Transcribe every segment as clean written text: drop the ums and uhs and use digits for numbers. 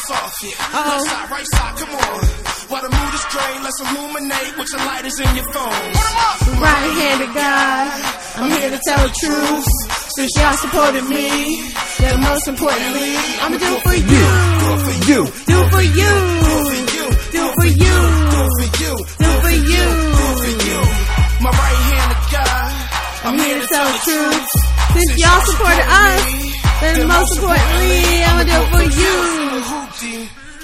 off, yeah. Left side, right side, come on. While the mood is gray, let's illuminate with your lighters in your phones. Right-handed guy, I'm here to tell the truth. Since y'all supported me, then most importantly, I'ma do it for you. Do it for you. Do it for you. Do it for you. Do it for you. Do it for you. Do it for you. Do it for you. My right-handed guy, I'm here to tell the truth. Since y'all supported us, then most importantly, I'ma do it for you.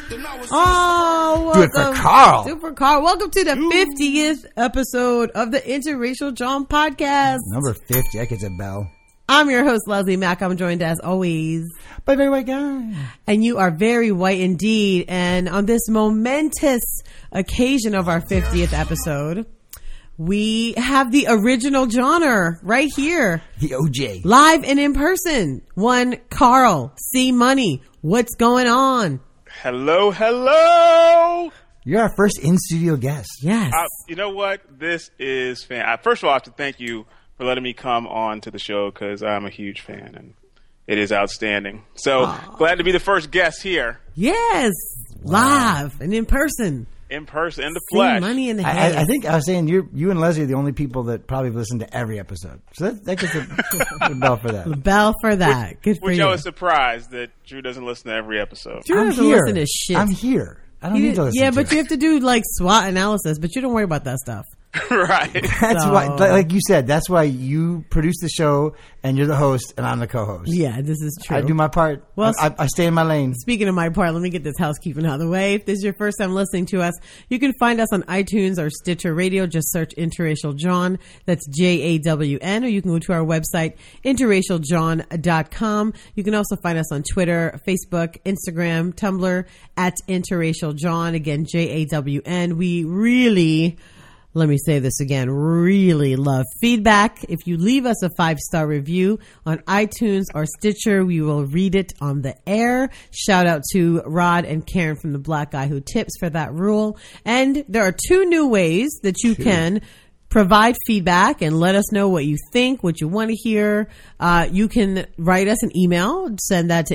Oh, welcome. Do it for Carl. Do it for Carl. Welcome to the 50th episode of the Interracial John podcast. Number 50. That gets a bell. I'm your host, Leslie Mack. I'm joined as always by Very White Guy. And you are very white indeed. And on this momentous occasion of our 50th episode, we have the original Johnner right here. The OJ. Live and in person. One Carl C. Money. What's going on? Hello, hello. You're our first in-studio guest. Yes. You know what? This is fan. First of all, I have to thank you for letting me come on to the show because I'm a huge fan and it is outstanding. So glad to be the first guest here. Yes. Wow. Live and in person. In person, in the flesh. Money in the head. I think I was saying you and Leslie are the only people that probably listen to every episode. So that gets a bell for that. A bell for that. Good for you. Which I was surprised that Drew doesn't listen to every episode. Drew doesn't listen to shit. I'm here. I don't need to listen to it. But you have to do like SWOT analysis, but you don't worry about that stuff. Right. That's why, like you said, that's why you produce the show and you're the host and I'm the co-host. Yeah, this is true. I do my part. Well, I stay in my lane. Speaking of my part, let me get this housekeeping out of the way. If this is your first time listening to us, you can find us on iTunes or Stitcher Radio. Just search Interracial John. That's JAWN. Or you can go to our website, interracialjohn.com. You can also find us on Twitter, Facebook, Instagram, Tumblr, at Interracial John. Again, JAWN. We really... Let me say this again, really love feedback. If you leave us a 5-star review on iTunes or Stitcher, we will read it on the air. Shout out to Rod and Karen from The Black Guy Who Tips for that rule. And there are 2 new ways that you can provide feedback and let us know what you think, what you want to hear. You can write us an email, send that to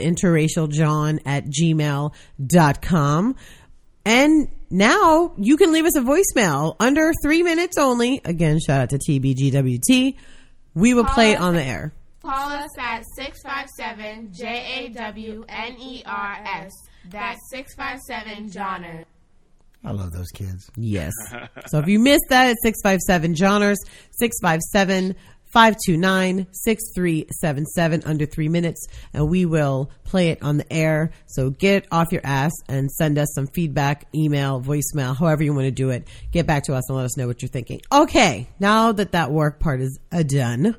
interracialjohn@gmail.com. And now you can leave us a voicemail under 3 minutes only. Again, shout out to TBGWT. We will play it on the air. Call us at 657-JAWNERS. That's 657-JOHNER. I love those kids. Yes. So if you missed that, it's 657-JOHNERS, 657-529-6377, under 3 minutes, and we will play it on the air. So get off your ass and send us some feedback, email, voicemail, however you want to do it. Get back to us and let us know what you're thinking. Okay, now that work part is done,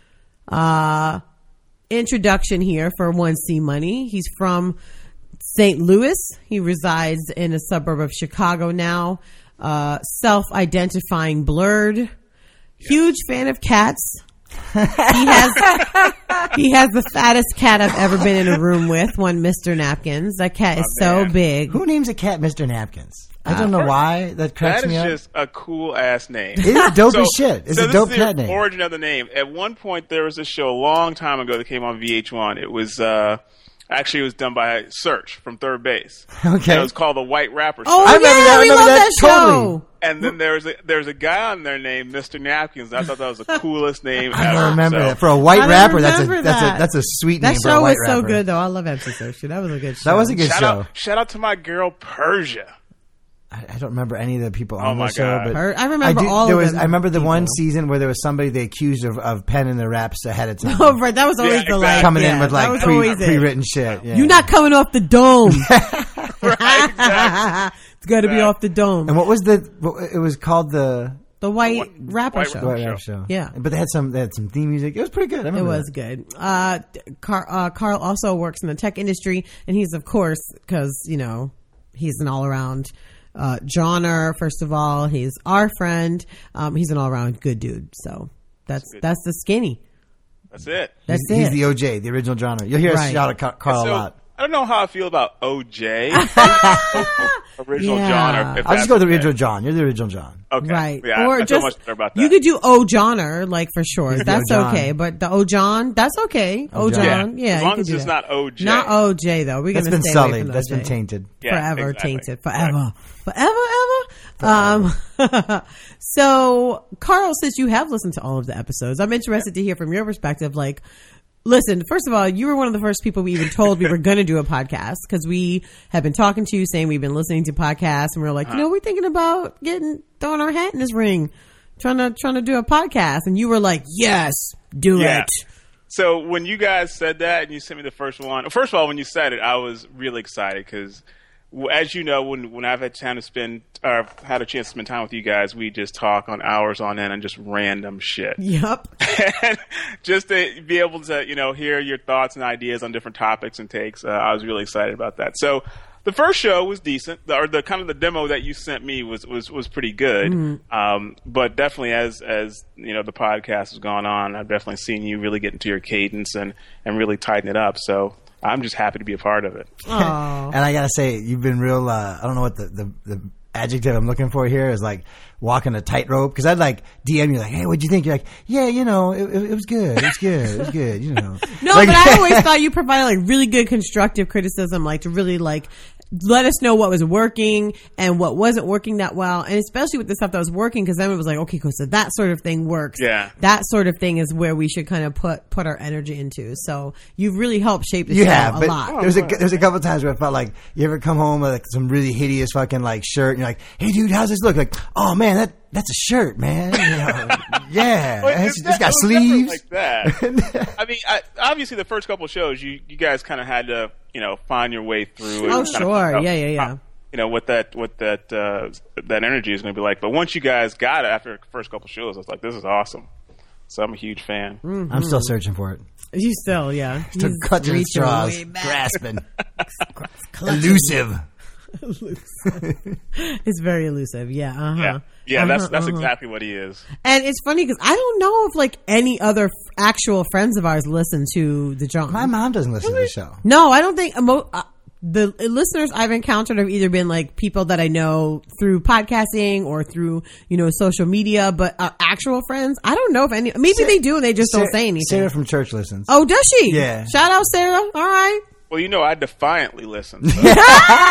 introduction here for 1C Money. He's from St. Louis. He resides in a suburb of Chicago now. Self-identifying blurred. Huge fan of cats. He has the fattest cat I've ever been in a room with, one Mr. Napkins. That cat is so big. Who names a cat Mr. Napkins? I don't know why. That cracks me up. That is just a cool ass name. It is dope as shit. It's a dope cat name. The origin of the name. At one point, there was a show a long time ago that came on VH1. It was actually, it was done by Search from Third Base. Okay. And it was called The White Rapper Show. Oh, I remember that show. Totally. And then there's a guy on there named Mr. Napkins. I thought that was the coolest name ever. I remember so. that. For a white rapper, that's a sweet name that for a show white was so rapper. good, though. I love MC Search. That was a good show. That was a good show. Shout out to my girl Persia. I don't remember any of the people on the show, God. but I remember all of them. I remember the people. one season where there was somebody they accused of penning the raps ahead of time. Oh, right. That was always the like coming in with that like was always it. pre-written shit. Yeah. You're not coming off the dome. Right, exactly. It's got to be off the dome. And what was it was called the White Rapper Show. White Rapper Show. Yeah. But they had some theme music. It was pretty good. I remember It was good. Carl also works in the tech industry, and he's, of course, because, he's an all-around Johnner, first of all. He's our friend. He's an all-around good dude. So that's the skinny. That's it. That's He's it. the OJ, the original genre. You'll hear us shout at Carl a lot. I don't know how I feel about OJ. Original Yeah. John. Or if I'll that's just go with the okay. original John. You're the original John. Okay. Right. Yeah, Or I feel just, much better about that. you could do O Johnner, like for sure. the That's O John. okay. But the O John, that's okay. O John. John. Yeah. As you long could as do it's that. not OJ. Not OJ though. We're That's gonna been stay away sullied. from That's been OJ. tainted. Yeah, Forever exactly. tainted. Forever. So Carl, since you have listened to all of the episodes, I'm interested to hear from your perspective. Like, listen, first of all, you were one of the first people we even told we were going to do a podcast, because we have been talking to you saying we've been listening to podcasts, and we were like, we're thinking about throwing our hat in this ring, trying to do a podcast. And you were like, yes, do Yeah. it. So when you guys said that and you sent me the first one, first of all, when you said it, I was really excited because, as you know, when I've had time to spend, or had a chance to spend time with you guys, we just talk on hours on end and just random shit. Yep. And just to be able to, hear your thoughts and ideas on different topics and takes, I was really excited about that. So the first show was decent, or the kind of the demo that you sent me was pretty good. Mm-hmm. But definitely as the podcast has gone on, I've definitely seen you really get into your cadence and really tighten it up. So I'm just happy to be a part of it. Oh. And I gotta say, you've been real. I don't know what the adjective I'm looking for here is, like walking a tightrope. Because I'd like DM you like, hey, what'd you think? You're like, yeah, it was good. It was good. It was good. No, Like- but I always thought you provided like really good constructive criticism, like to really like let us know what was working and what wasn't working that well, and especially with the stuff that was working, because then it was like, okay, cool, so that sort of thing works. Yeah. That sort of thing is where we should kind of put our energy into. So you've really helped shape the You show have, a but lot. there's a couple times where I felt like, you ever come home with like some really hideous fucking like shirt and you're like, hey dude, how's this look? Like, oh man, that's a shirt, man. Yeah. Well, It's got it was never sleeves. like that. I mean, obviously the first couple of shows, you guys kind of had to, find your way through. Oh, and kind of sure. figure out, Yeah. what that energy is going to be like. But once you guys got it after the first couple of shows, I was like, this is awesome. So I'm a huge fan. I'm still searching for it. You still, yeah. To He's cut to the reaching straws, way back. grasping, elusive. It's very elusive. Yeah. Uh-huh. Yeah, that's exactly what he is. And it's funny because I don't know if like any other actual friends of ours listen to the John. My mom doesn't listen to the show. No, I don't think the listeners I've encountered have either been like people that I know through podcasting or through, social media, but actual friends, I don't know if any, maybe they do and they just don't say anything. Sarah from church listens. Oh, does she? Yeah. Shout out Sarah. All right. Well, I defiantly listen. So. And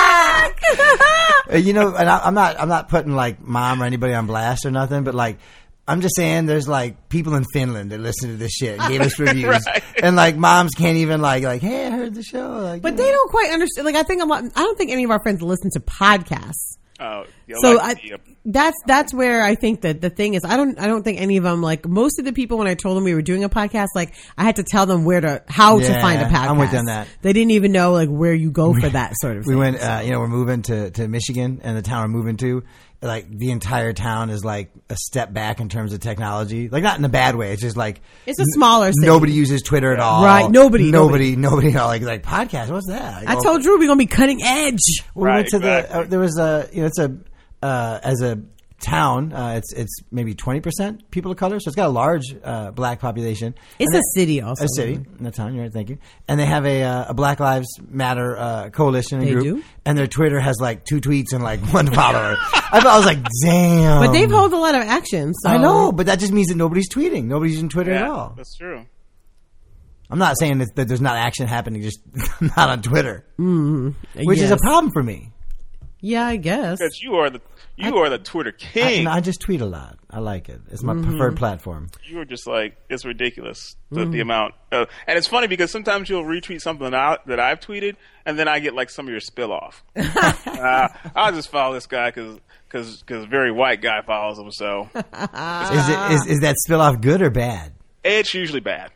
I'm not putting like mom or anybody on blast or nothing, but like, I'm just saying there's like people in Finland that listen to this shit and gave us reviews. Right. And like moms can't even like, hey, I heard the show. Like, But they don't quite understand. Like, I don't think any of our friends listen to podcasts. So That's where I think that the thing is, I don't think any of them, like most of the people, when I told them we were doing a podcast, like I had to tell them how to find a podcast. I'm with you on that. They didn't even know like where you go for that sort of thing. we went, we're moving to Michigan, and the town we're moving to, like the entire town is like a step back in terms of technology. Like not in a bad way. It's just like It's a smaller city. Nobody uses Twitter at all. Right, nobody. Nobody. Like podcast. What's that? I told Drew we're gonna be cutting edge. We went to exactly. there was as a town, it's maybe 20% people of color, so it's got a large black population. It's a city also. A city in the town. You're right. Thank you. And they have a Black Lives Matter coalition and They group. do? And their Twitter has like 2 tweets and like 1 follower. I was like, damn. But they've held a lot of action. So. I know, but that just means that nobody's tweeting. Nobody's using Twitter at all. That's true. I'm not saying that there's not action happening, just not on Twitter, which is a Yes. problem for me. Yeah, I guess. Because you are the Twitter king. I just tweet a lot. I like it. It's my preferred platform. You were just like, it's ridiculous the amount. And it's funny because sometimes you'll retweet something that I've tweeted, and then I get like some of your spill off. I'll just follow this guy because very white guy follows him. So Is that spill off good or bad? it's usually bad.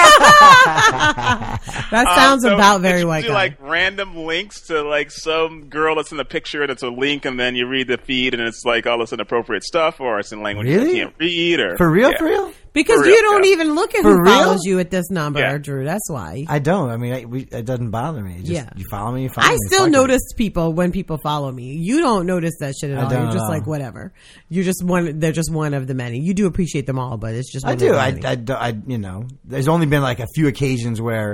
That sounds So about very it's white usually guy. like random links to like some girl that's in the picture and it's a link, and then you read the feed and it's like all this inappropriate stuff, or it's in language Really? you can't read, or For real? Yeah. For real? Because For real, you don't yeah. even look at For who real? follows you at this number, Yeah. Drew. That's why. I don't. I mean, it doesn't bother me. Just, Yeah. You follow me, you follow me. I still Fuck it. notice people when people follow me. You don't notice that shit at I all. don't You're at just all. like whatever. You're just one. They're just one of the many. You do appreciate them all, but it's just. I one do. Of the many. There's only been like a few occasions where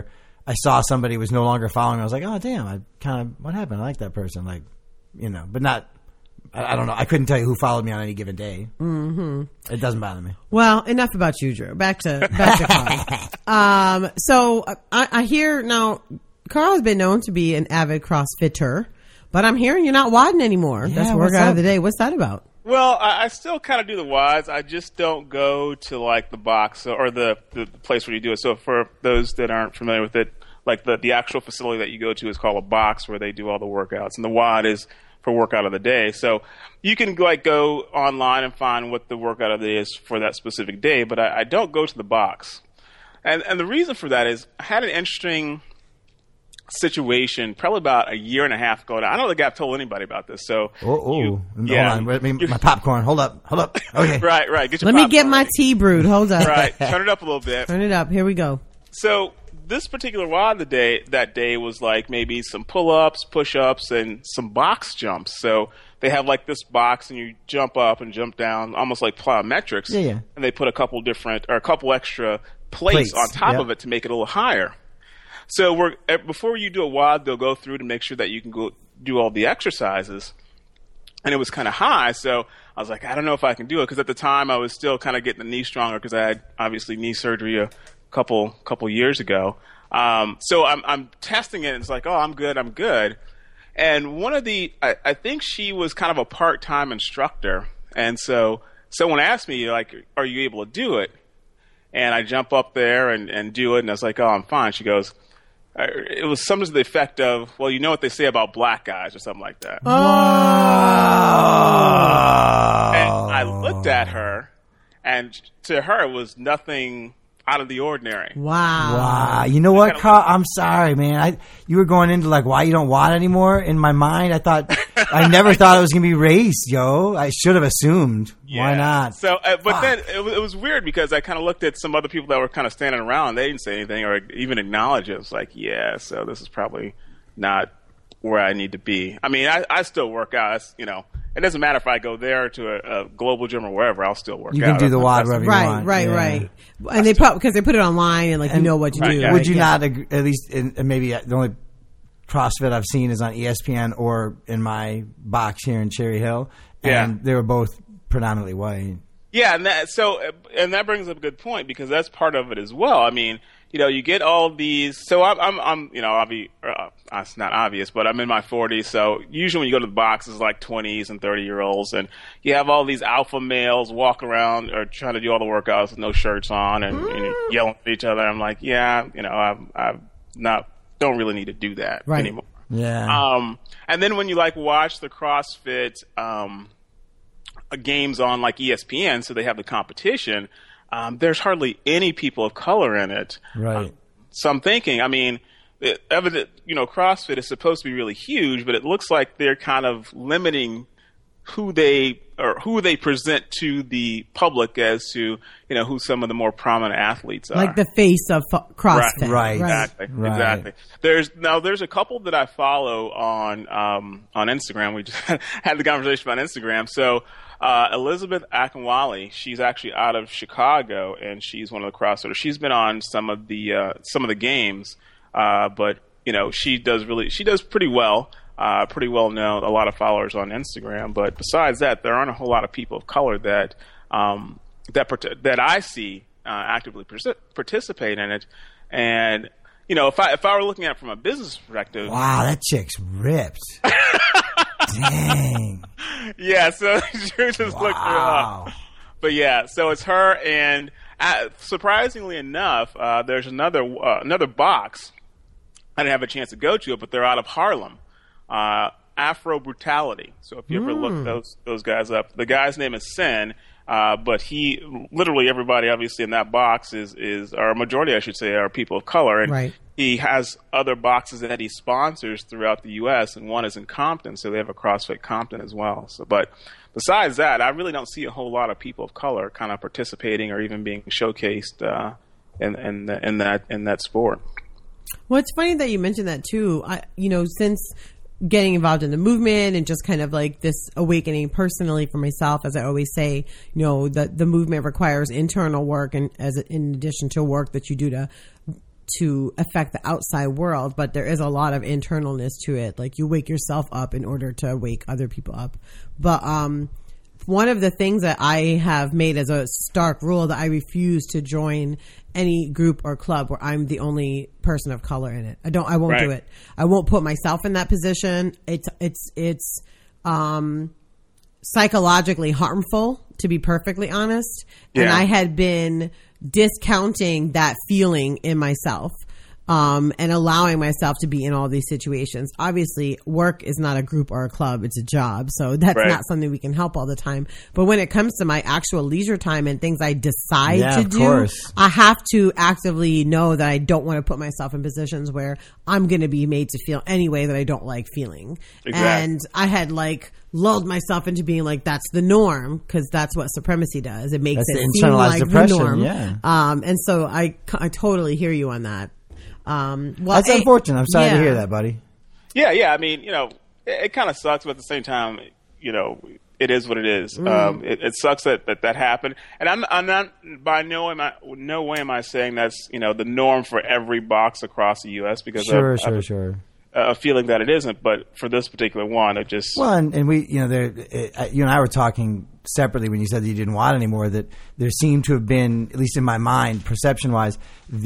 I saw somebody was no longer following me. I was like, oh damn, what happened? I like that person, like, but not. I don't know. I couldn't tell you who followed me on any given day. Mm-hmm. It doesn't bother me. Well, enough about you, Drew. Back to Carl. So I hear now, Carl has been known to be an avid CrossFitter, but I'm hearing you're not wadding anymore. Yeah, that's workout of the day. What's that about? Well, I still kind of do the WODs. I just don't go to like the box or the place where you do it. So for those that aren't familiar with it, like the actual facility that you go to is called a box where they do all the workouts, and the WOD is for workout of the day. So you can like go online and find what the workout of the day is for that specific day, but I don't go to the box. And the reason for that is I had an interesting situation probably about a year and a half ago. I don't think I've told anybody about this. So hold on. Wait, my popcorn. Hold up. Okay. Right. Get your Let me popcorn get my ready. tea brewed. Hold up. Right. Turn it up a little bit. Turn it up. Here we go. So this particular WOD that day was like maybe some pull-ups, push-ups, and some box jumps. So they have like this box, and you jump up and jump down, almost like plyometrics. Yeah. And they put a couple extra plates on top of it to make it a little higher. So before you do a WOD, they'll go through to make sure that you can go do all the exercises. And it was kind of high, so I was like, I don't know if I can do it, because at the time I was still kind of getting the knee stronger, because I had obviously knee surgery a couple years ago. So I'm testing it, and it's like, oh, I'm good. And one of I think she was kind of a part-time instructor, and so someone asked me, like, are you able to do it? And I jump up there and do it, and I was like, oh, I'm fine. She goes, it was something to the effect of, well, you know what they say about black guys, or something like that. Oh. And I looked at her, and to her it was nothing out of the ordinary. Wow. You know what, Carl? I'm sorry, man. You were going into like why you don't WOD anymore. In my mind, I never thought it was gonna be race, yo. I should have assumed. Yeah. Why not? So, but then it was weird, because I kind of looked at some other people that were kind of standing around. They didn't say anything or even acknowledge it. It was like, yeah, so this is probably not where I need to be. I mean, I still work out. It doesn't matter if I go there to a global gym or wherever. I'll still work out. You can do the WOD wherever you want. Right. And they because they put it online, and you know what to do. Yeah. Would you not agree, at least maybe the only CrossFit I've seen is on ESPN or in my box here in Cherry Hill, and they were both predominantly white. Yeah, and that brings up a good point, because that's part of it as well. I mean, you get all these. So it's not obvious, but I'm in my 40s. So usually when you go to the box, it's like 20s and 30-year-olds, and you have all these alpha males walk around or trying to do all the workouts with no shirts on and yelling at each other. I'm like, don't really need to do that anymore. Yeah. And then when you watch the CrossFit games on like ESPN, so they have the competition. There's hardly any people of color in it. Right. So I'm thinking, I mean, CrossFit is supposed to be really huge, but it looks like they're kind of limiting who they present to the public as to, who some of the more prominent athletes are. Like the face of CrossFit. Right. Exactly. There's a couple that I follow on Instagram. We just had the conversation about Instagram. So, Elizabeth Akinwale, she's actually out of Chicago, and she's one of the CrossFitters. She's been on some of the games, but she does pretty well. Pretty well known, a lot of followers on Instagram. But besides that, there aren't a whole lot of people of color that I see actively participate in it. And if I were looking at it from a business perspective, wow, that chick's ripped. Dang. Yeah, so Drew just looked her up. But yeah, so it's her, and surprisingly enough, there's another box. I didn't have a chance to go to it, but they're out of Harlem. Afro Brutality. So if you ever look those guys up, the guy's name is Sen, but literally everybody obviously in that box is or a majority I should say are people of color, and he has other boxes that he sponsors throughout the U.S. and one is in Compton, so they have a CrossFit Compton as well. So, but besides that, I really don't see a whole lot of people of color kind of participating or even being showcased in that sport. Well, it's funny that you mentioned that too. Since getting involved in the movement and just kind of like this awakening personally for myself, as I always say, the movement requires internal work, and in addition to work that you do to to affect the outside world, but there is a lot of internalness to it. Like, you wake yourself up in order to wake other people up. But one of the things that I have made as a stark rule that I refuse to join any group or club where I'm the only person of color in it. I won't do it. I won't put myself in that position. It's psychologically harmful, to be perfectly honest. Yeah. And I had been discounting that feeling in myself, and allowing myself to be in all these situations. Obviously, work is not a group or a club. It's a job. So that's not something we can help all the time. But when it comes to my actual leisure time and things I decide to do, I have to actively know that I don't want to put myself in positions where I'm going to be made to feel any way that I don't like feeling. Exactly. And I had lulled myself into being like, that's the norm, because that's what supremacy does. It makes it seem like the norm. Yeah. And so I totally hear you on that. Well, that's unfortunate. I'm sorry to hear that, buddy. Yeah. I mean, it kind of sucks, but at the same time, it is what it is. It sucks that happened. And I'm not by no way am I saying that's, the norm for every box across the U.S. because sure. A feeling that it isn't, but for this particular one, it just... Well, and we, you and I were talking separately when you said that you didn't want it anymore, that there seemed to have been, at least in my mind, perception-wise,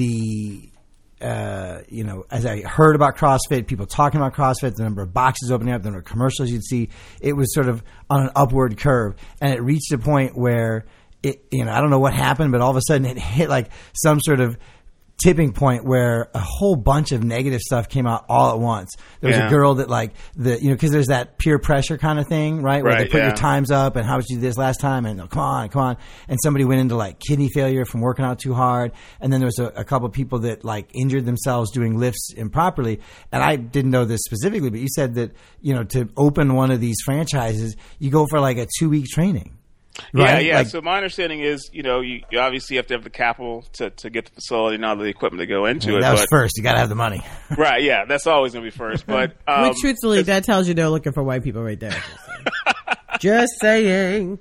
as I heard about CrossFit, people talking about CrossFit, the number of boxes opening up, the number of commercials you'd see, it was sort of on an upward curve. And it reached a point where I don't know what happened, but all of a sudden it hit some sort of tipping point where a whole bunch of negative stuff came out all at once. There was a girl that because there's that peer pressure kind of thing, right? Where they put your times up and how much you did this last time and come on. And somebody went into kidney failure from working out too hard. And then there was a couple of people that injured themselves doing lifts improperly. And I didn't know this specifically, but you said that, to open one of these franchises, you go for a 2-week training. Right? Yeah. So my understanding is, you obviously have to have the capital to get the facility and all the equipment to go into it. That was first. You got to have the money. Right. Yeah. That's always going to be first. But which, truthfully, that tells you they're looking for white people right there. Just saying.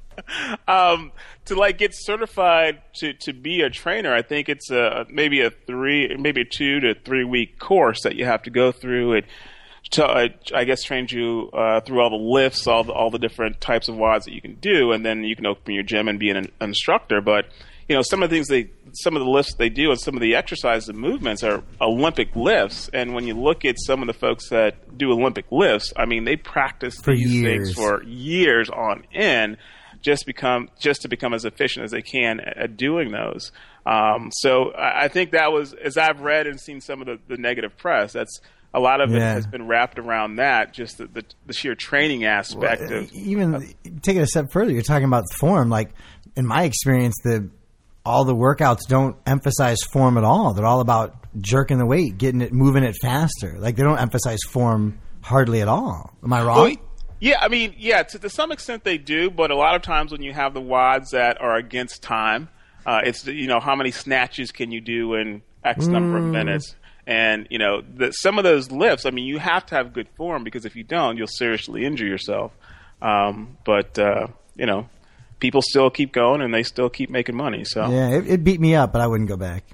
To get certified to be a trainer, I think it's maybe a 2 to 3 week course that you have to go through it. I guess trained you through all the lifts, all the different types of WODs that you can do, and then you can open your gym and be an instructor. But some of the lifts they do and some of the exercises and movements are Olympic lifts. And when you look at some of the folks that do Olympic lifts, I mean, they practice these things for years on end, just to become as efficient as they can at doing those. So I think that was, as I've read and seen some of the negative press, that's a lot of it has been wrapped around that, just the sheer training aspect of. Even take it a step further, you're talking about form. In my experience, all the workouts don't emphasize form at all. They're all about jerking the weight, moving it faster. They don't emphasize form hardly at all. Am I wrong? Well, yeah, I mean, to some extent they do, but a lot of times when you have the WODs that are against time, it's how many snatches can you do in X number of minutes. And, some of those lifts, I mean, you have to have good form because if you don't, you'll seriously injure yourself. But people still keep going and they still keep making money. So yeah, it beat me up, but I wouldn't go back.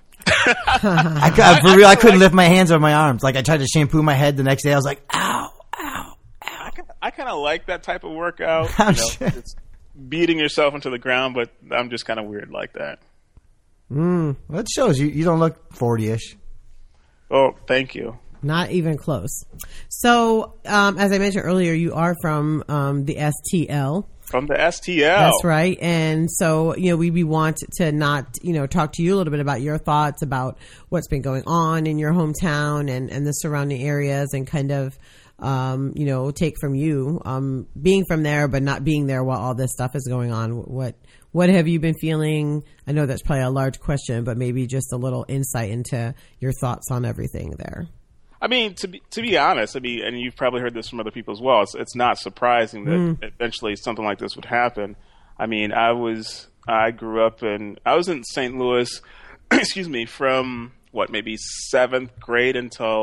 I couldn't lift my hands over my arms. I tried to shampoo my head the next day. I was like, ow. I kind of like that type of workout. It's beating yourself into the ground, but I'm just kind of weird like that. Well, it shows you don't look 40-ish. Oh, thank you. Not even close. So, as I mentioned earlier, you are from the STL. From the STL. That's right. And so, we want to not, talk to you a little bit about your thoughts about what's been going on in your hometown and the surrounding areas and kind of, take from you, being from there, but not being there while all this stuff is going on. What have you been feeling? I know that's probably a large question, but maybe just a little insight into your thoughts on everything there. I mean, to be honest, and you've probably heard this from other people as well, it's not surprising that eventually something like this would happen. I mean, I was in St. Louis, excuse me, from maybe 7th grade until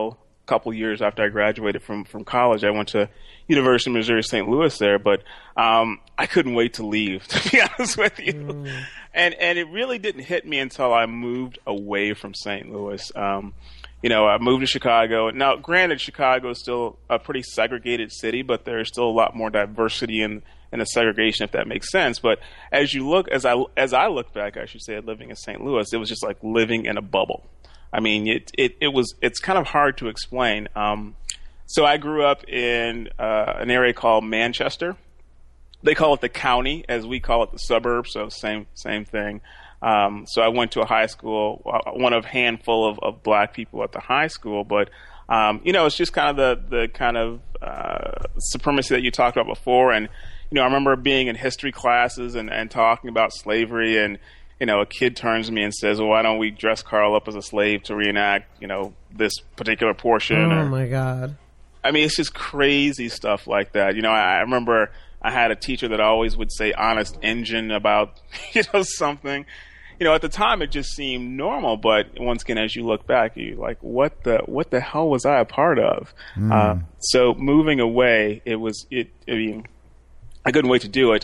couple years after I graduated from college. I went to University of Missouri St. Louis there, but I couldn't wait to leave, to be honest with you. And it really didn't hit me until I moved away from St. Louis. I moved to Chicago. Now, granted, Chicago is still a pretty segregated city, but there's still a lot more diversity in the segregation, if that makes sense. But as I look back, I should say, at living in St. Louis, it was just like living in a bubble. I mean, it's kind of hard to explain. So I grew up in an area called Manchester. They call it the county, as we call it the suburbs. So same thing. So I went to a high school, one of a handful of black people at the high school, but it's just kind of the kind of supremacy that you talked about before. And I remember being in history classes and talking about slavery, and a kid turns to me and says, "Well, why don't we dress Carl up as a slave to reenact this particular portion?" Oh my God! I mean, it's just crazy stuff like that. I remember I had a teacher that always would say "honest engine" about something. At the time it just seemed normal, but once again, as you look back, you're like, what the hell was I a part of? So moving away, I couldn't wait to do it.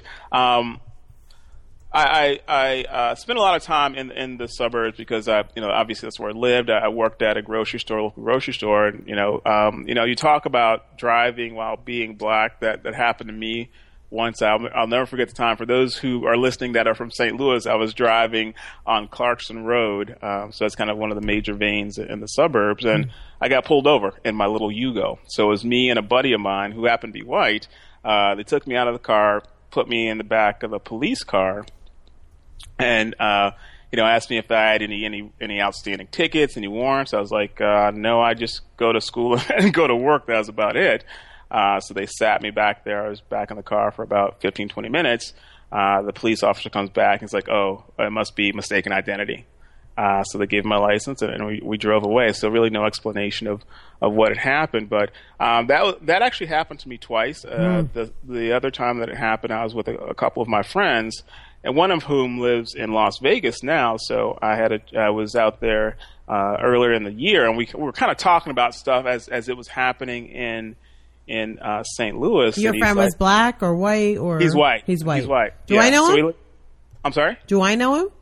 I spent a lot of time in the suburbs because obviously that's where I lived. I worked at a local grocery store, and you talk about driving while being black. That happened to me once. I'll never forget the time. For those who are listening that are from St. Louis, I was driving on Clarkson Road, so that's kind of one of the major veins in the suburbs, and I got pulled over in my little Yugo. So it was me and a buddy of mine who happened to be white. They took me out of the car, put me in the back of a police car, and asked me if I had any outstanding tickets, any warrants. I was like, no, I just go to school and go to work. That was about it. So they sat me back there. I was back in the car for about 15, 20 minutes. The police officer comes back and he's like, "Oh, it must be mistaken identity." So they gave me my license, and we drove away. So really no explanation of what had happened. But that actually happened to me twice. The other time that it happened, I was with a couple of my friends, and one of whom lives in Las Vegas now. So I was out there earlier in the year, and we were kind of talking about stuff as it was happening in St. Louis. Your friend was black or white, or he's white. He's white. He's white. Do I know him? I'm sorry? Do I know him?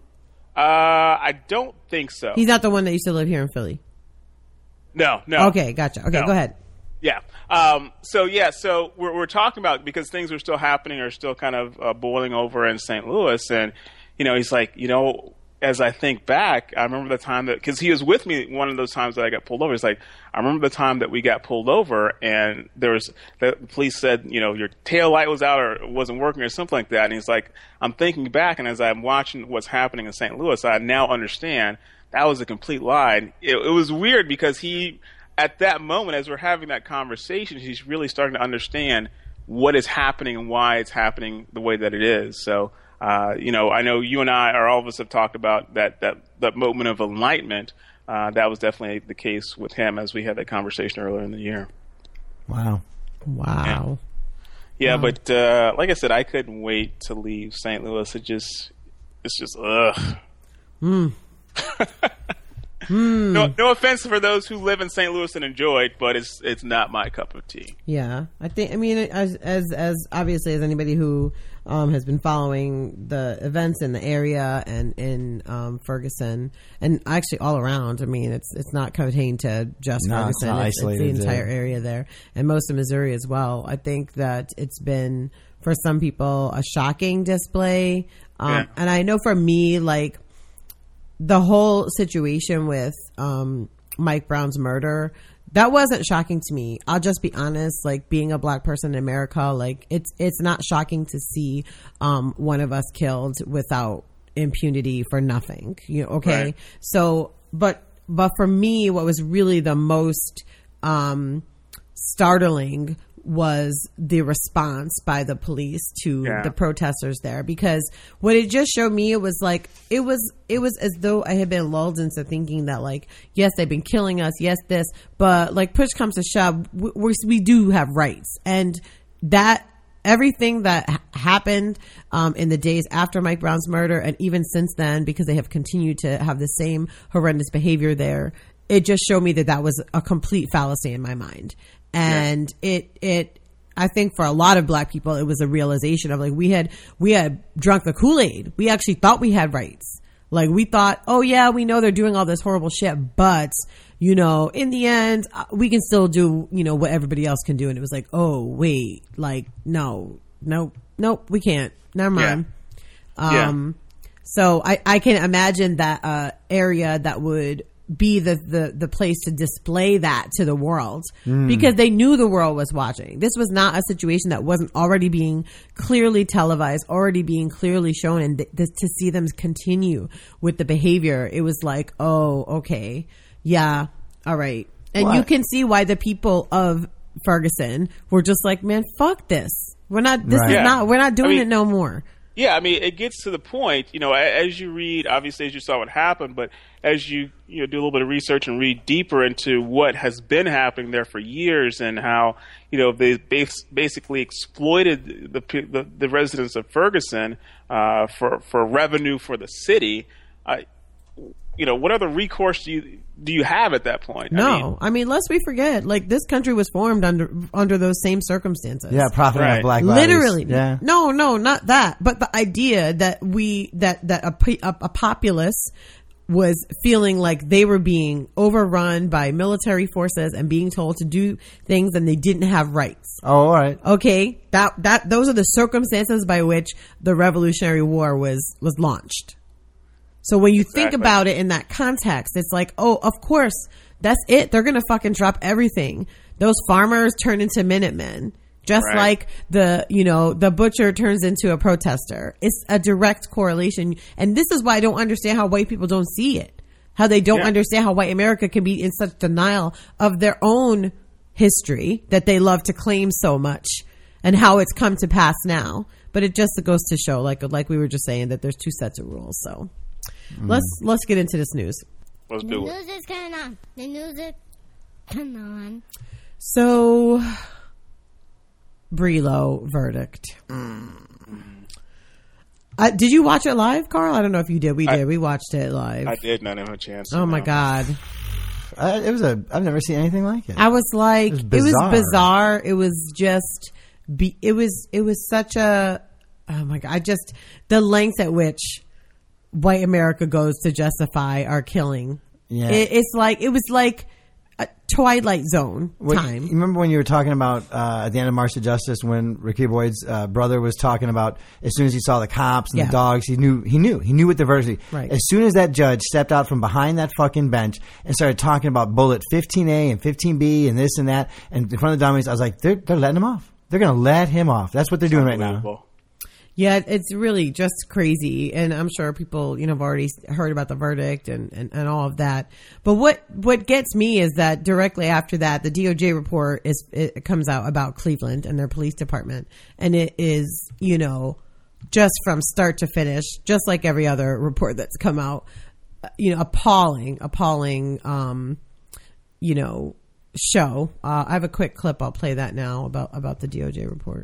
I don't think so. He's not the one that used to live here in Philly. No. Okay, gotcha. Okay, no. Go ahead. Yeah. So we're talking about, because things are still happening, or still kind of boiling over in St. Louis, and he's like, as I think back, I remember the time because he was with me one of those times that I got pulled over. It's like, I remember the time that we got pulled over, and the police said, your tail light was out or it wasn't working or something like that. And he's like, I'm thinking back, and as I'm watching what's happening in St. Louis, I now understand that was a complete lie. It was weird because at that moment, as we're having that conversation, he's really starting to understand what is happening and why it's happening the way that it is. So, I know you and I, or all of us, have talked about that moment of enlightenment. That was definitely the case with him as we had that conversation earlier in the year. Wow. Yeah, but like I said, I couldn't wait to leave St. Louis. It's just ugh. No offense for those who live in St. Louis and enjoy it, but it's not my cup of tea. Yeah, I mean, as obviously as anybody who has been following the events in the area and in Ferguson, and actually all around. I mean, it's not contained to just Ferguson. It's the entire area there, and most of Missouri as well. I think that it's been, for some people, a shocking display. And I know for me, like, the whole situation with Mike Brown's murder, that wasn't shocking to me. I'll just be honest, like, being a black person in America, like, it's not shocking to see one of us killed without impunity for nothing. Okay? Right. So, but for me, what was really the most startling was the response by the police to the protesters there, because what it just showed me, it was like, it was as though I had been lulled into thinking that, like, yes, they've been killing us, yes, this, but like, push comes to shove, we do have rights. And that everything that happened in the days after Mike Brown's murder, and even since then, because they have continued to have the same horrendous behavior there, it just showed me that was a complete fallacy in my mind. And I think for a lot of black people, it was a realization of like, we had drunk the Kool-Aid. We actually thought we had rights. Like we thought, oh yeah, we know they're doing all this horrible shit, but you know, in the end, we can still do, you know, what everybody else can do. And it was like, oh wait, like, no, we can't. Never mind. So I can imagine that area that would be the place to display that to the world, because they knew the world was watching. This was not a situation that wasn't already being clearly televised, already being clearly shown, and to see them continue with the behavior, it was like, oh, okay, yeah, all right. And you can see why the people of Ferguson were just like, man, fuck this. We're not doing it no more. Yeah, I mean, it gets to the point, you know, as you read, obviously, as you saw what happened, but as you do a little bit of research and read deeper into what has been happening there for years and how, you know, they basically exploited the residents of Ferguson for revenue for the city. You know, what other recourse do you have at that point? No, I mean, lest we forget, like, this country was formed under those same circumstances. Yeah, profiting off black bodies. Literally. Yeah. No, not that. But the idea that a populace was feeling like they were being overrun by military forces and being told to do things and they didn't have rights. Oh, all right. Okay, those are the circumstances by which the Revolutionary War was launched. So when you think about it in that context, it's like, oh, of course, that's it. They're going to fucking drop everything. Those farmers turn into Minutemen, just like the butcher turns into a protester. It's a direct correlation. And this is why I don't understand how white people don't see it. How they don't understand how white America can be in such denial of their own history that they love to claim so much and how it's come to pass now. But it just goes to show, like we were just saying, that there's two sets of rules. So let's get into this news. Let's do it. The news is coming on. The news is coming on. So, Brelo verdict. Did you watch it live, Carl? I don't know if you did. We did. We watched it live. I did. Not have a chance. Oh my God. I've never seen anything like it. I was like, it was bizarre. It was just, it was such a, oh my God. The lengths at which white America goes to justify our killing. Yeah. It was like a Twilight Zone time. You remember when you were talking about at the end of March of Justice when Ricky Boyd's brother was talking about as soon as he saw the cops and the dogs, he knew what the verdict was. Right. As soon as that judge stepped out from behind that fucking bench and started talking about bullet 15A and 15B and this and that and in front of the dummies, I was like, they're letting him off. They're going to let him off. That's what they're doing right now. Yeah, it's really just crazy, and I'm sure people, have already heard about the verdict and all of that. But what gets me is that directly after that, the DOJ report it comes out about Cleveland and their police department, and it is, just from start to finish, just like every other report that's come out, appalling, show. I have a quick clip. I'll play that now about the DOJ report.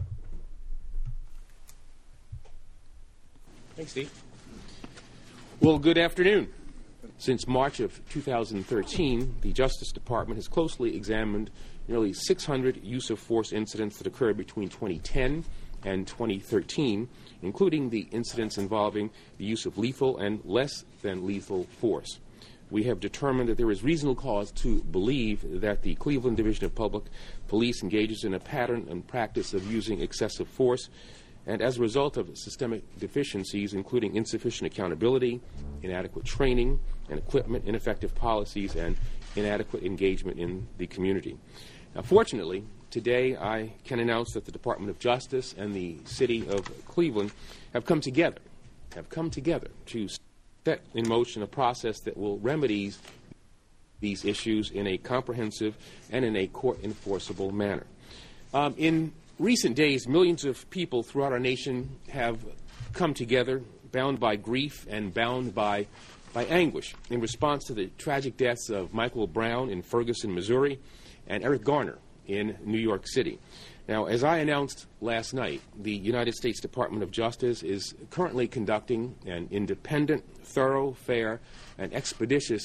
Thanks, Steve. Well, good afternoon. Since March of 2013, the Justice Department has closely examined nearly 600 use of force incidents that occurred between 2010 and 2013, including the incidents involving the use of lethal and less than lethal force. We have determined that there is reasonable cause to believe that the Cleveland Division of Public Police engages in a pattern and practice of using excessive force, and as a result of systemic deficiencies, including insufficient accountability, inadequate training and equipment, ineffective policies, and inadequate engagement in the community. Now, fortunately, today I can announce that the Department of Justice and the City of Cleveland have come together to set in motion a process that will remedy these issues in a comprehensive and in a court-enforceable manner. In recent days, millions of people throughout our nation have come together, bound by grief and bound by anguish, in response to the tragic deaths of Michael Brown in Ferguson, Missouri, and Eric Garner in New York City. Now, as I announced last night, the United States Department of Justice is currently conducting an independent, thorough, fair, and expeditious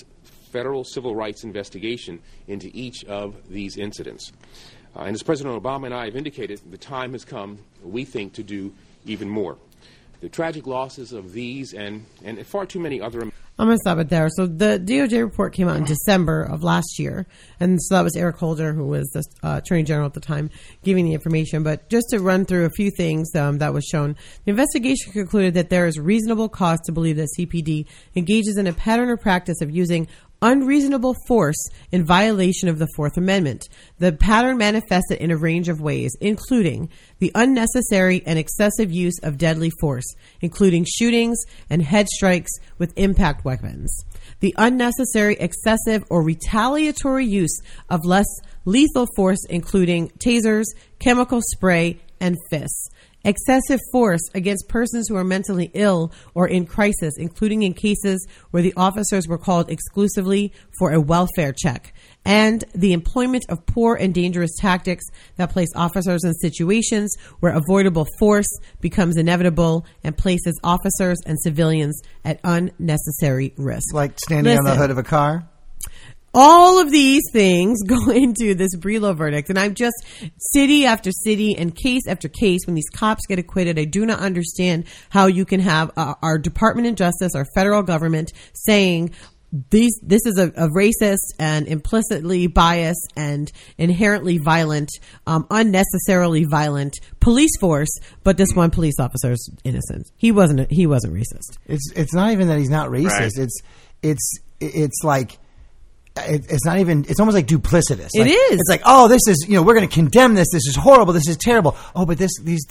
federal civil rights investigation into each of these incidents. And as President Obama and I have indicated, the time has come, we think, to do even more. The tragic losses of these and far too many other... I'm going to stop it there. So the DOJ report came out in December of last year. And so that was Eric Holder, who was the Attorney General at the time, giving the information. But just to run through a few things that was shown, the investigation concluded that there is reasonable cause to believe that CPD engages in a pattern or practice of using unreasonable force in violation of the Fourth Amendment. The pattern manifested in a range of ways, including the unnecessary and excessive use of deadly force, including shootings and head strikes with impact weapons. The unnecessary, excessive, or retaliatory use of less lethal force, including tasers, chemical spray, and fists. Excessive force against persons who are mentally ill or in crisis, including in cases where the officers were called exclusively for a welfare check, and the employment of poor and dangerous tactics that place officers in situations where avoidable force becomes inevitable and places officers and civilians at unnecessary risk. Like standing on the hood of a car? All of these things go into this Brelo verdict, and I'm just city after city and case after case. When these cops get acquitted, I do not understand how you can have our Department of Justice, our federal government, saying this is a racist and implicitly biased and inherently violent, unnecessarily violent police force, but this one police officer is innocent. He wasn't racist. It's not even that he's not racist. Right. It's like. It's not even, it's almost like duplicitous. It is. It's like, oh, this is, we're going to condemn this. This is horrible. This is terrible. Oh, but these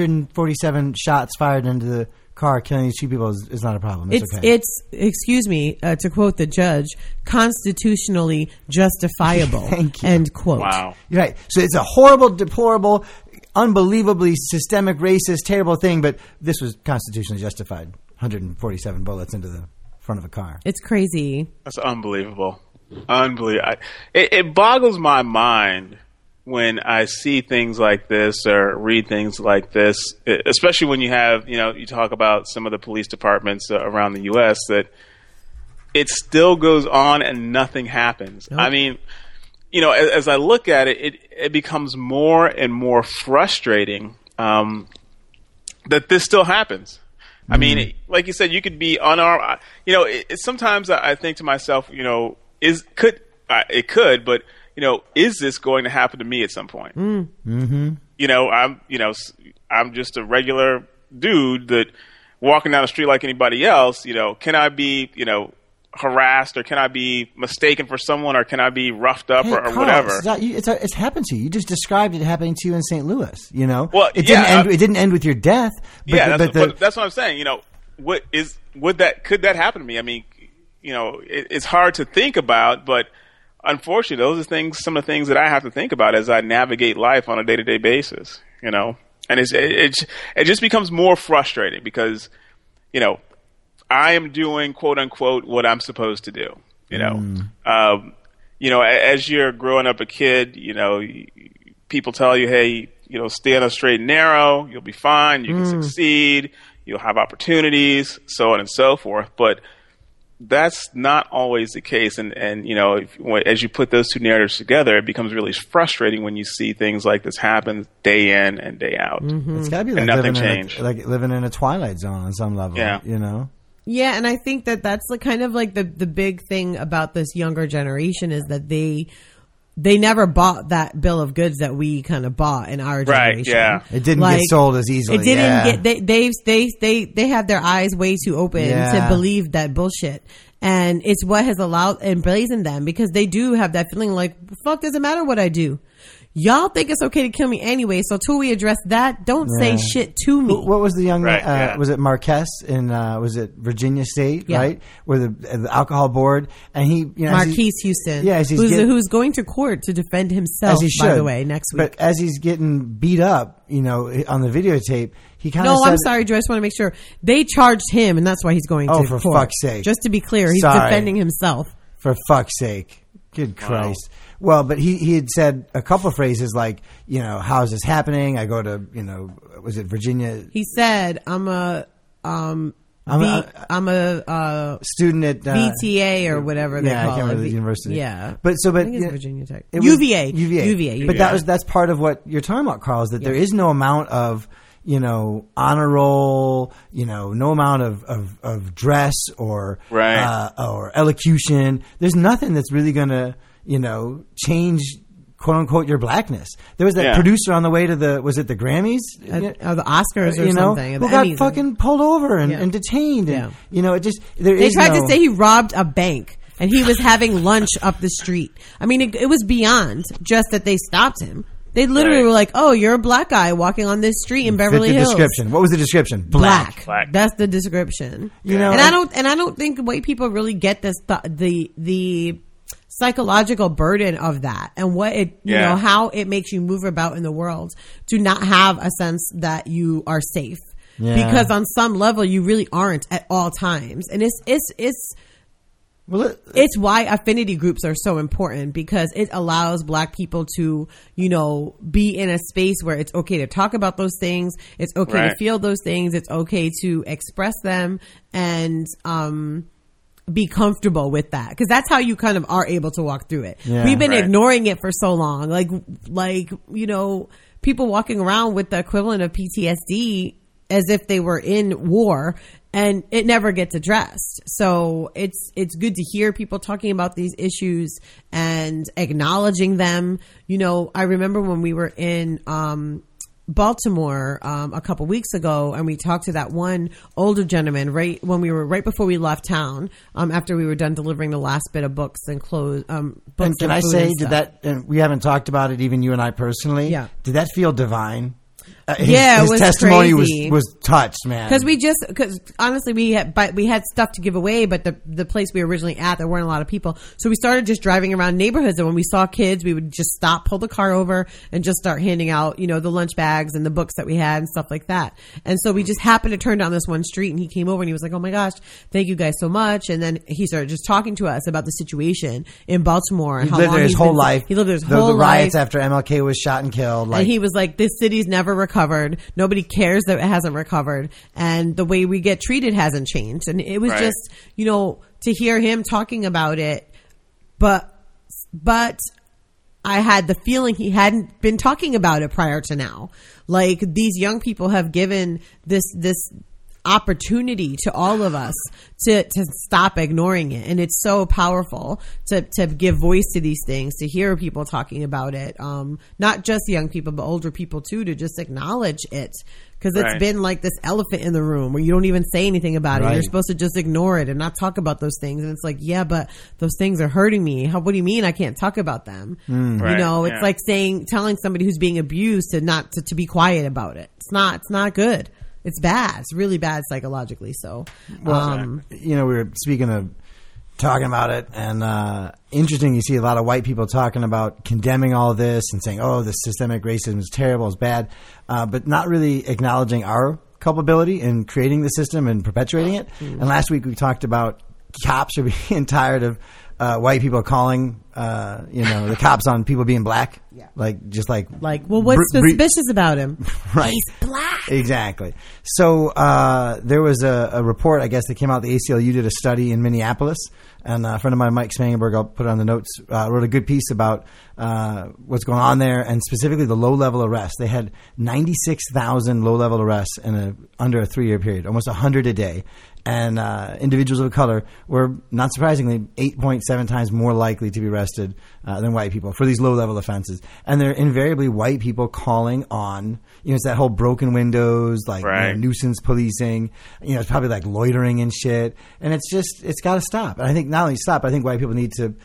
147 shots fired into the car killing these two people is not a problem. It's excuse me, to quote the judge, constitutionally justifiable. Thank you. End quote. Wow. You're right. So it's a horrible, deplorable, unbelievably systemic, racist, terrible thing, but this was constitutionally justified. 147 bullets into the front of a car. It's crazy. That's unbelievable. Unbelievable. It boggles my mind when I see things like this or read things like this, especially when you have, you talk about some of the police departments around the U.S., that it still goes on and nothing happens. Nope. I mean, as I look at it, it becomes more and more frustrating that this still happens. I mean, like you said, you could be unarmed. Sometimes I think to myself, it could, but is this going to happen to me at some point? Mm-hmm. I'm just a regular dude that walking down the street like anybody else. Can I be, harassed, or can I be mistaken for someone, or can I be roughed up, or Carl, whatever? It's happened to you. You just described it happening to you in St. Louis. Well, it didn't end with your death. But that's what I'm saying. Could that happen to me? I mean, it's hard to think about, but unfortunately, those are some of the things that I have to think about as I navigate life on a day-to-day basis. And it just becomes more frustrating because, I am doing quote unquote what I'm supposed to do. As you're growing up a kid, people tell you, hey, stay on a straight and narrow. You'll be fine. You can succeed. You'll have opportunities, so on and so forth. But that's not always the case. And as you put those two narratives together, it becomes really frustrating when you see things like this happen day in and day out. Mm-hmm. It's got to be like living in a twilight zone on some level. Yeah. Yeah, and I think that's the big thing about this younger generation is that they never bought that bill of goods that we kind of bought in our generation. Right, yeah. It didn't get sold as easily. It didn't get they have their eyes way too open to believe that bullshit. And it's what has allowed emblazoned them, because they do have that feeling like, fuck, doesn't matter what I do. Y'all think it's okay to kill me anyway, so till we address that, don't say shit to me. What was the young was it Marquez in was it Virginia State, right? Where the alcohol board, and he Marquise Houston, who's going to court to defend himself, by the way, next week. But as he's getting beat up, on the videotape, he kind of I'm sorry, Joe, I just want to make sure. They charged him, and that's why he's going to court. Oh, for fuck's sake. Just to be clear, he's defending himself. For fuck's sake. Good Christ. Wow. Well, but he had said a couple of phrases like, how is this happening? I go to, was it Virginia? He said, I'm a I'm a student at VTA or whatever they I call can't it. remember the university. Yeah, but I think it's Virginia Tech. UVA. UVA. But that's part of what you're talking about, Carl. Is that there is no amount of honor roll, no amount of dress or elocution. There's nothing that's really going to change, quote unquote, your blackness. There was that producer on the way to the the Grammys or the Oscars or something, who got fucking pulled over and detained. And, they tried to say he robbed a bank and he was having lunch up the street. I mean, it was beyond just that they stopped him. They literally were like, "Oh, you're a black guy walking on this street in Beverly Hills." Description. What was the description? Black. That's the description. And I don't think white people really get this the psychological burden of that and what it how it makes you move about in the world to not have a sense that you are safe because on some level you really aren't at all times, and it's why affinity groups are so important, because it allows black people to, be in a space where it's okay to talk about those things. It's okay to feel those things. It's okay to express them and, be comfortable with that. Cause that's how you kind of are able to walk through it. Yeah, we've been ignoring it for so long. Like, people walking around with the equivalent of PTSD as if they were in war, and it never gets addressed. So it's good to hear people talking about these issues and acknowledging them. I remember when we were in Baltimore a couple weeks ago, and we talked to that one older gentleman right before we left town, after we were done delivering the last bit of books and clothes. Books and can I say, did that? And we haven't talked about it, even you and I personally. Yeah. Did that feel divine? His testimony was touched, man. Because honestly we had stuff to give away, but the place we were originally at, there weren't a lot of people, so we started just driving around neighborhoods, and when we saw kids, we would just stop, pull the car over, and just start handing out the lunch bags and the books that we had and stuff like that. And so we just happened to turn down this one street, and he came over and he was like, "Oh my gosh, thank you guys so much." And then he started just talking to us about the situation in Baltimore and how long his whole life. He lived there his whole life. The riots after MLK was shot and killed. And he was like, "This city's never recovered. Nobody cares that it hasn't recovered, and the way we get treated hasn't changed." And it was just, to hear him talking about it, but I had the feeling he hadn't been talking about it prior to now. Like, these young people have given this opportunity to all of us to stop ignoring it, and it's so powerful to give voice to these things, to hear people talking about it, not just young people but older people too, to just acknowledge it, because it's been like this elephant in the room where you don't even say anything about it. You're supposed to just ignore it and not talk about those things, and it's like, yeah, but those things are hurting me. What do you mean I can't talk about them? It's like telling somebody who's being abused to be quiet about it. It's not good. It's bad. It's really bad psychologically. So, we were speaking of talking about it, and interesting. You see a lot of white people talking about condemning all of this and saying, "Oh, the systemic racism is terrible, it's bad," but not really acknowledging our culpability in creating the system and perpetuating it. And last week we talked about cops are being tired of white people calling, the cops on people being black. Yeah. Well, what's suspicious about him? Right. He's black. Exactly. So, there was a report, I guess, that came out. The ACLU did a study in Minneapolis, and a friend of mine, Mike Spangenberg, I'll put it on the notes, wrote a good piece about, what's going on there, and specifically the low-level arrests. They had 96,000 low-level arrests under a 3-year period, almost 100 a day. And individuals of color were, not surprisingly, 8.7 times more likely to be arrested than white people for these low-level offenses. And they're invariably white people calling on, it's that whole broken windows, nuisance policing. It's probably like loitering and shit. And it's got to stop. And I think not only stop, but I think white people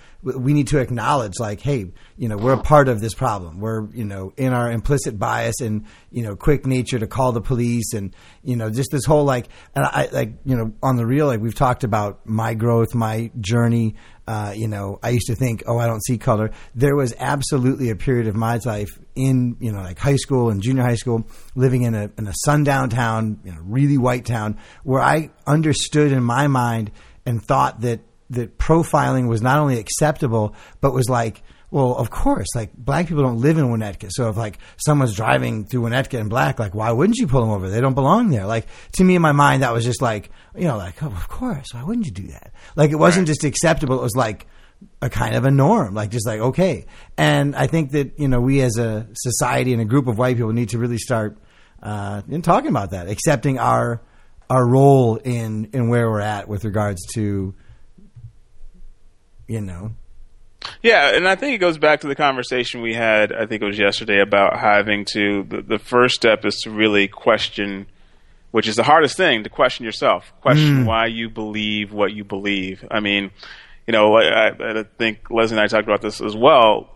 we need to acknowledge, hey, we're a part of this problem. We're, in our implicit bias and, quick nature to call the police, and, just this whole and I on the real, we've talked about my growth, my journey. I used to think, I don't see color. There was absolutely a period of my life in, high school and junior high school, living in a sundown town, really white town, where I understood in my mind and thought that profiling was not only acceptable, but was well, of course, like black people don't live in Winnetka. So if like someone's driving through Winnetka in black, like why wouldn't you pull them over? They don't belong there. Like to me in my mind, that was just like, like, oh, of course, why wouldn't you do that? Like it wasn't just acceptable. It was like a kind of a norm, like just like, okay. And I think that, we as a society and a group of white people need to really start talking about that, accepting our role in where we're at with regards to, Yeah, and I think it goes back to the conversation we had, I think it was yesterday, about having to, the first step is to really question, which is the hardest thing, to question yourself. Question why you believe what you believe. I mean, I think Leslie and I talked about this as well.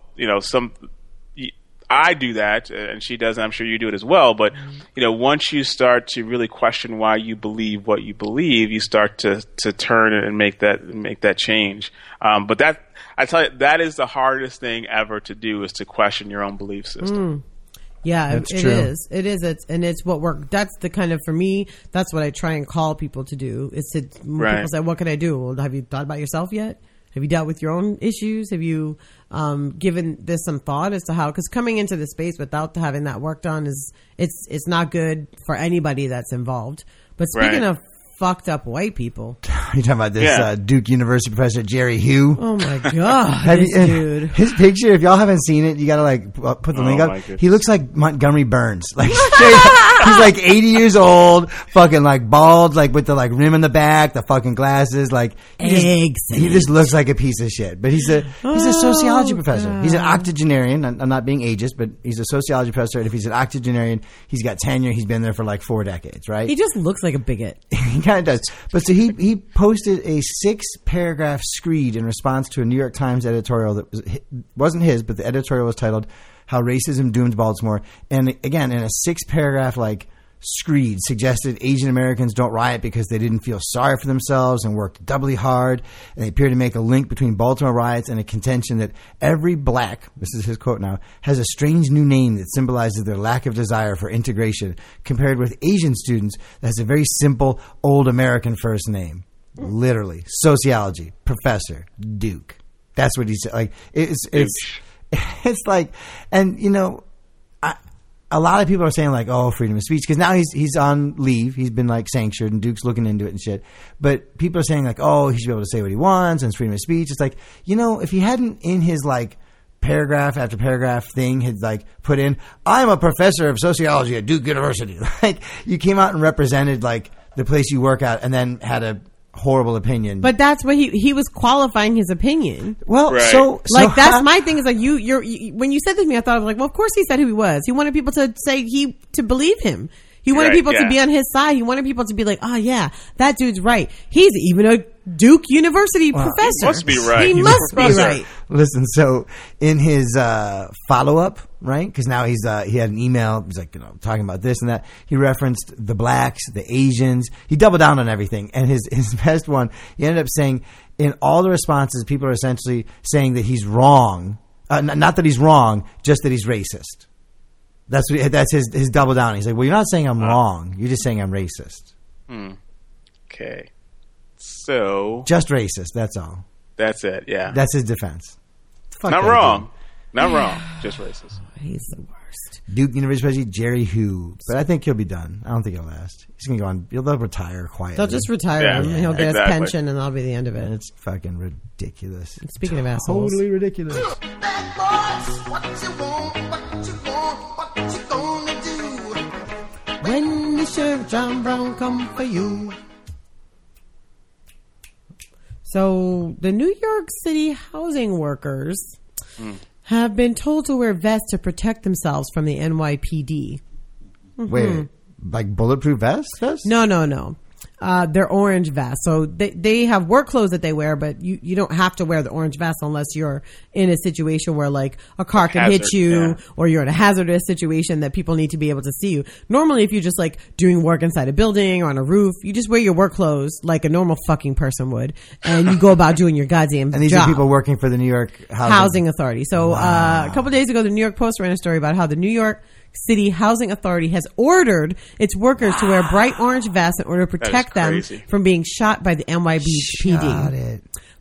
I do that, and she does, and I'm sure you do it as well. But, once you start to really question why you believe what you believe, you start to turn it and make that change. But I tell you, that is the hardest thing ever to do, is to question your own belief system. Yeah, That's it true. is. It is. And it's what that's the kind of, for me, that's what I try and call people to do, is to, when people say, what can I do? Well, have you thought about yourself yet? Have you dealt with your own issues? Have you given this some thought as to how? Because coming into the space without having that work done it's not good for anybody that's involved. But speaking of fucked up white people, you're talking about this Duke University professor Jerry Hu. Oh my god, dude! His picture. If y'all haven't seen it, you gotta like put the link up. He looks like Montgomery Burns. Like he's like 80 years old, fucking like bald, like with the like rim in the back, the fucking glasses. Like he just looks like a piece of shit. But he's a sociology professor. God. He's an octogenarian. I'm not being ageist, but he's a sociology professor. And if he's an octogenarian, he's got tenure. He's been there for like 4 decades, right? He just looks like a bigot. He kind of does. But so he posted a 6-paragraph screed in response to a New York Times editorial that wasn't his, but the editorial was titled "How Racism Doomed Baltimore." And again, in a 6-paragraph like screed, suggested Asian Americans don't riot because they didn't feel sorry for themselves and worked doubly hard. And they appear to make a link between Baltimore riots and a contention that every black, this is his quote now, has a strange new name that symbolizes their lack of desire for integration, compared with Asian students that has a very simple old American first name. Literally. Sociology, professor, Duke. That's what he said. Like it's like, and a lot of people are saying like, oh, freedom of speech, because now he's on leave. He's been like sanctioned, and Duke's looking into it and shit. But people are saying like, oh, he should be able to say what he wants and it's freedom of speech. It's like, if he hadn't in his like paragraph after paragraph thing had like put in, I'm a professor of sociology at Duke University. Like you came out and represented like the place you work at, and then had a horrible opinion. But that's what he was qualifying his opinion. Well, right. so like that's my thing, is like you when you said this to me, I thought, I was like, well, of course he said who he was. He wanted people to say to believe him. He wanted people to be on his side. He wanted people to be like, oh yeah, that dude's right. He's even a Duke University professor. He must be right. He must be right. Listen, so in his follow-up, right? Because now he had an email. He's like, talking about this and that. He referenced the blacks, the Asians. He doubled down on everything. And his best one, he ended up saying, in all the responses, people are essentially saying that he's wrong. Not that he's wrong, just that he's racist. That's his double down. He's like, well, you're not saying I'm wrong. You're just saying I'm racist. Okay. So just racist. That's all. That's it. Yeah. That's his defense. Not wrong. Not wrong. Just racist. He's the worst. Duke University president Jerry Hu. But I think he'll be done. I don't think he'll last. He's going to go on. They'll retire quietly. They'll just retire him. He'll get his pension, and that'll be the end of it. It's fucking ridiculous. And speaking of assholes. Totally ridiculous. When the Sheriff John Brown come for you. So the New York City housing workers have been told to wear vests to protect themselves from the NYPD. Wait, like bulletproof vests? No. They're orange vests. So they have work clothes that they wear, but you don't have to wear the orange vest unless you're in a situation where like a car can hit you or you're in a hazardous situation that people need to be able to see you. Normally, if you're just like doing work inside a building or on a roof, you just wear your work clothes like a normal fucking person would, and you go about doing your goddamn job. And these are people working for the New York Housing Authority. So a couple of days ago, the New York Post ran a story about how the New York City Housing Authority has ordered its workers to wear bright orange vests in order to protect them from being shot by the NYPD.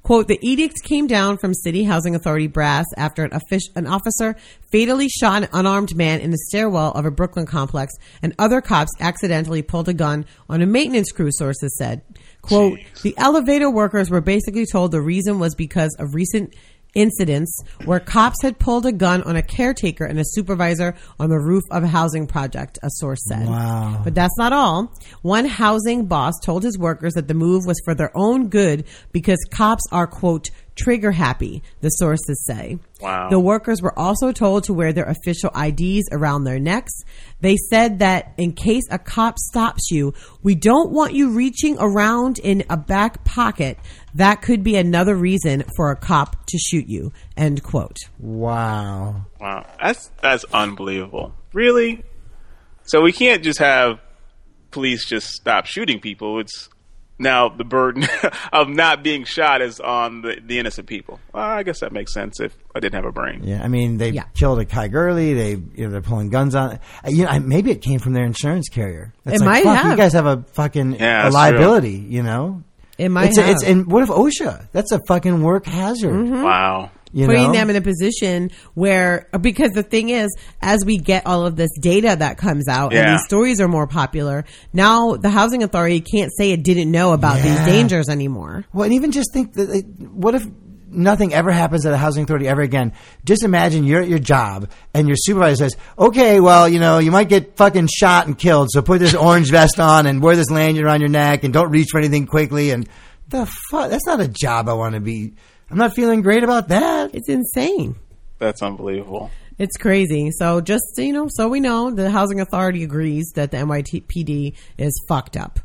Quote, the edicts came down from City Housing Authority brass after an officer fatally shot an unarmed man in the stairwell of a Brooklyn complex, and other cops accidentally pulled a gun on a maintenance crew, sources said. Quote, the elevator workers were basically told the reason was because of recent incidents where cops had pulled a gun on a caretaker and a supervisor on the roof of a housing project, a source said. Wow. But that's not all. One housing boss told his workers that the move was for their own good because cops are, quote, trigger happy, the sources say. Wow. The workers were also told to wear their official IDs around their necks. They said that in case a cop stops you, we don't want you reaching around in a back pocket. That could be another reason for a cop to shoot you, end quote. Wow. Wow. That's unbelievable. Really? So we can't just have police just stop shooting people. It's now the burden of not being shot is on the innocent people. Well, I guess that makes sense if I didn't have a brain. Yeah, I mean, they killed a Kai Gurley. They're pulling guns on. Maybe it came from their insurance carrier. It's It might have. You guys have a fucking a liability. True. You know, it might have. And what if OSHA? That's a fucking work hazard. Mm-hmm. Wow. Putting them in a position where, because the thing is, as we get all of this data that comes out and these stories are more popular, now the housing authority can't say it didn't know about these dangers anymore. Well, and even just think that, what if nothing ever happens at the housing authority ever again? Just imagine you're at your job and your supervisor says, okay, well, you might get fucking shot and killed, so put this orange vest on and wear this lanyard around your neck and don't reach for anything quickly. And the fuck, that's not a job I want to be. I'm not feeling great about that. It's insane. That's unbelievable. It's crazy. So just, so we know the housing authority agrees that the NYPD is fucked up.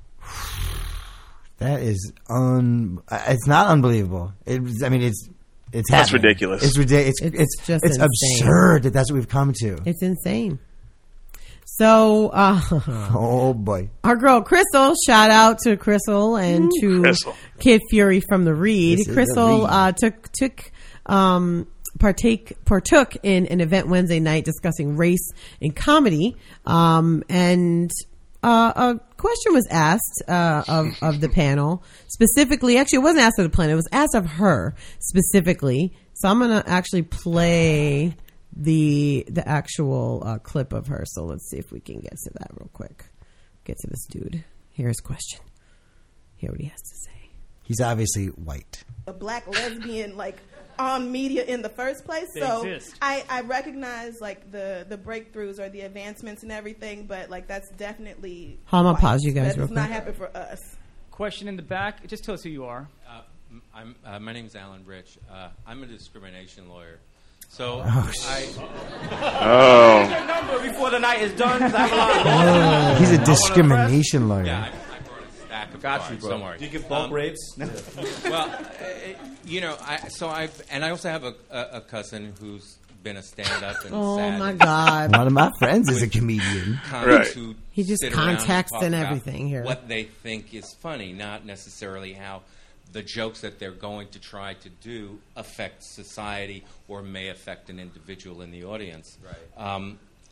That is it's not unbelievable. It's That's happening. ridiculous. It's ridiculous. It's absurd that that's what we've come to. It's insane. So, oh boy, our girl Crystal, shout out to Crystal and to Crystal. Kid Fury from the Read. Crystal partook in an event Wednesday night discussing race in comedy, and a question was asked of the panel specifically. Actually, it wasn't asked of the panel; it was asked of her specifically. So I'm going to actually play the actual clip of her. So let's see if we can get to that real quick. Get to this dude. Here's his question. Hear what he has to say. He's obviously white. A black lesbian on media in the first place. They so exist. I recognize the breakthroughs or the advancements and everything, but that's definitely I'm gonna pause you guys that real does not quick. happen for us. Question in the back. Just tell us who you are. My name is Alan Rich. I'm a discrimination lawyer. So Your number before the night is done. He's a discrimination lawyer. Yeah, I brought a stack of cards. Don't worry. Do you give bulk rates? Well, I also have a cousin who's been a stand-up and Oh sad my God! One of my friends is a comedian. comics who He just sit around and context talk and about everything here. what they think is funny, not necessarily how the jokes that they're going to try to do affect society or may affect an individual in the audience. Right.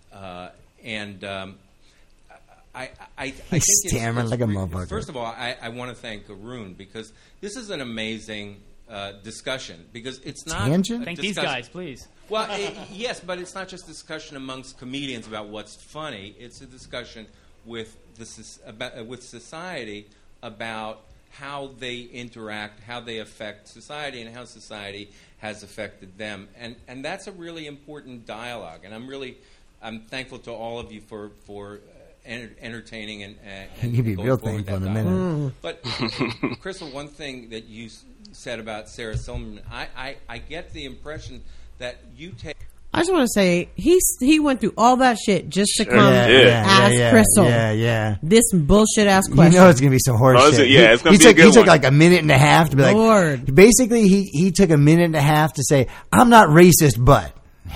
I think He's stammering like a motherfucker. First of all, I want to thank Arun because this is an amazing discussion because it's not Tangent? a Thank these discussion- guys, please. Well, yes, but it's not just a discussion amongst comedians about what's funny. It's a discussion with with society about how they interact, how they affect society, and how society has affected them. And that's a really important dialogue. And I'm thankful to all of you for entertaining and You'd be going real forward thankful that in a minute. dialogue. But Crystal, one thing that you said about Sarah Silverman, I get the impression that you take. I just want to say he went through all that shit just to come did. ask Crystal Yeah. this bullshit ass question. You know it's gonna be some horse Oh, is shit. it? Yeah, it's gonna he be a took, good He took one. like a minute and a half to be like. Lord. Basically, he took a minute and a half to say, "I'm not racist, but."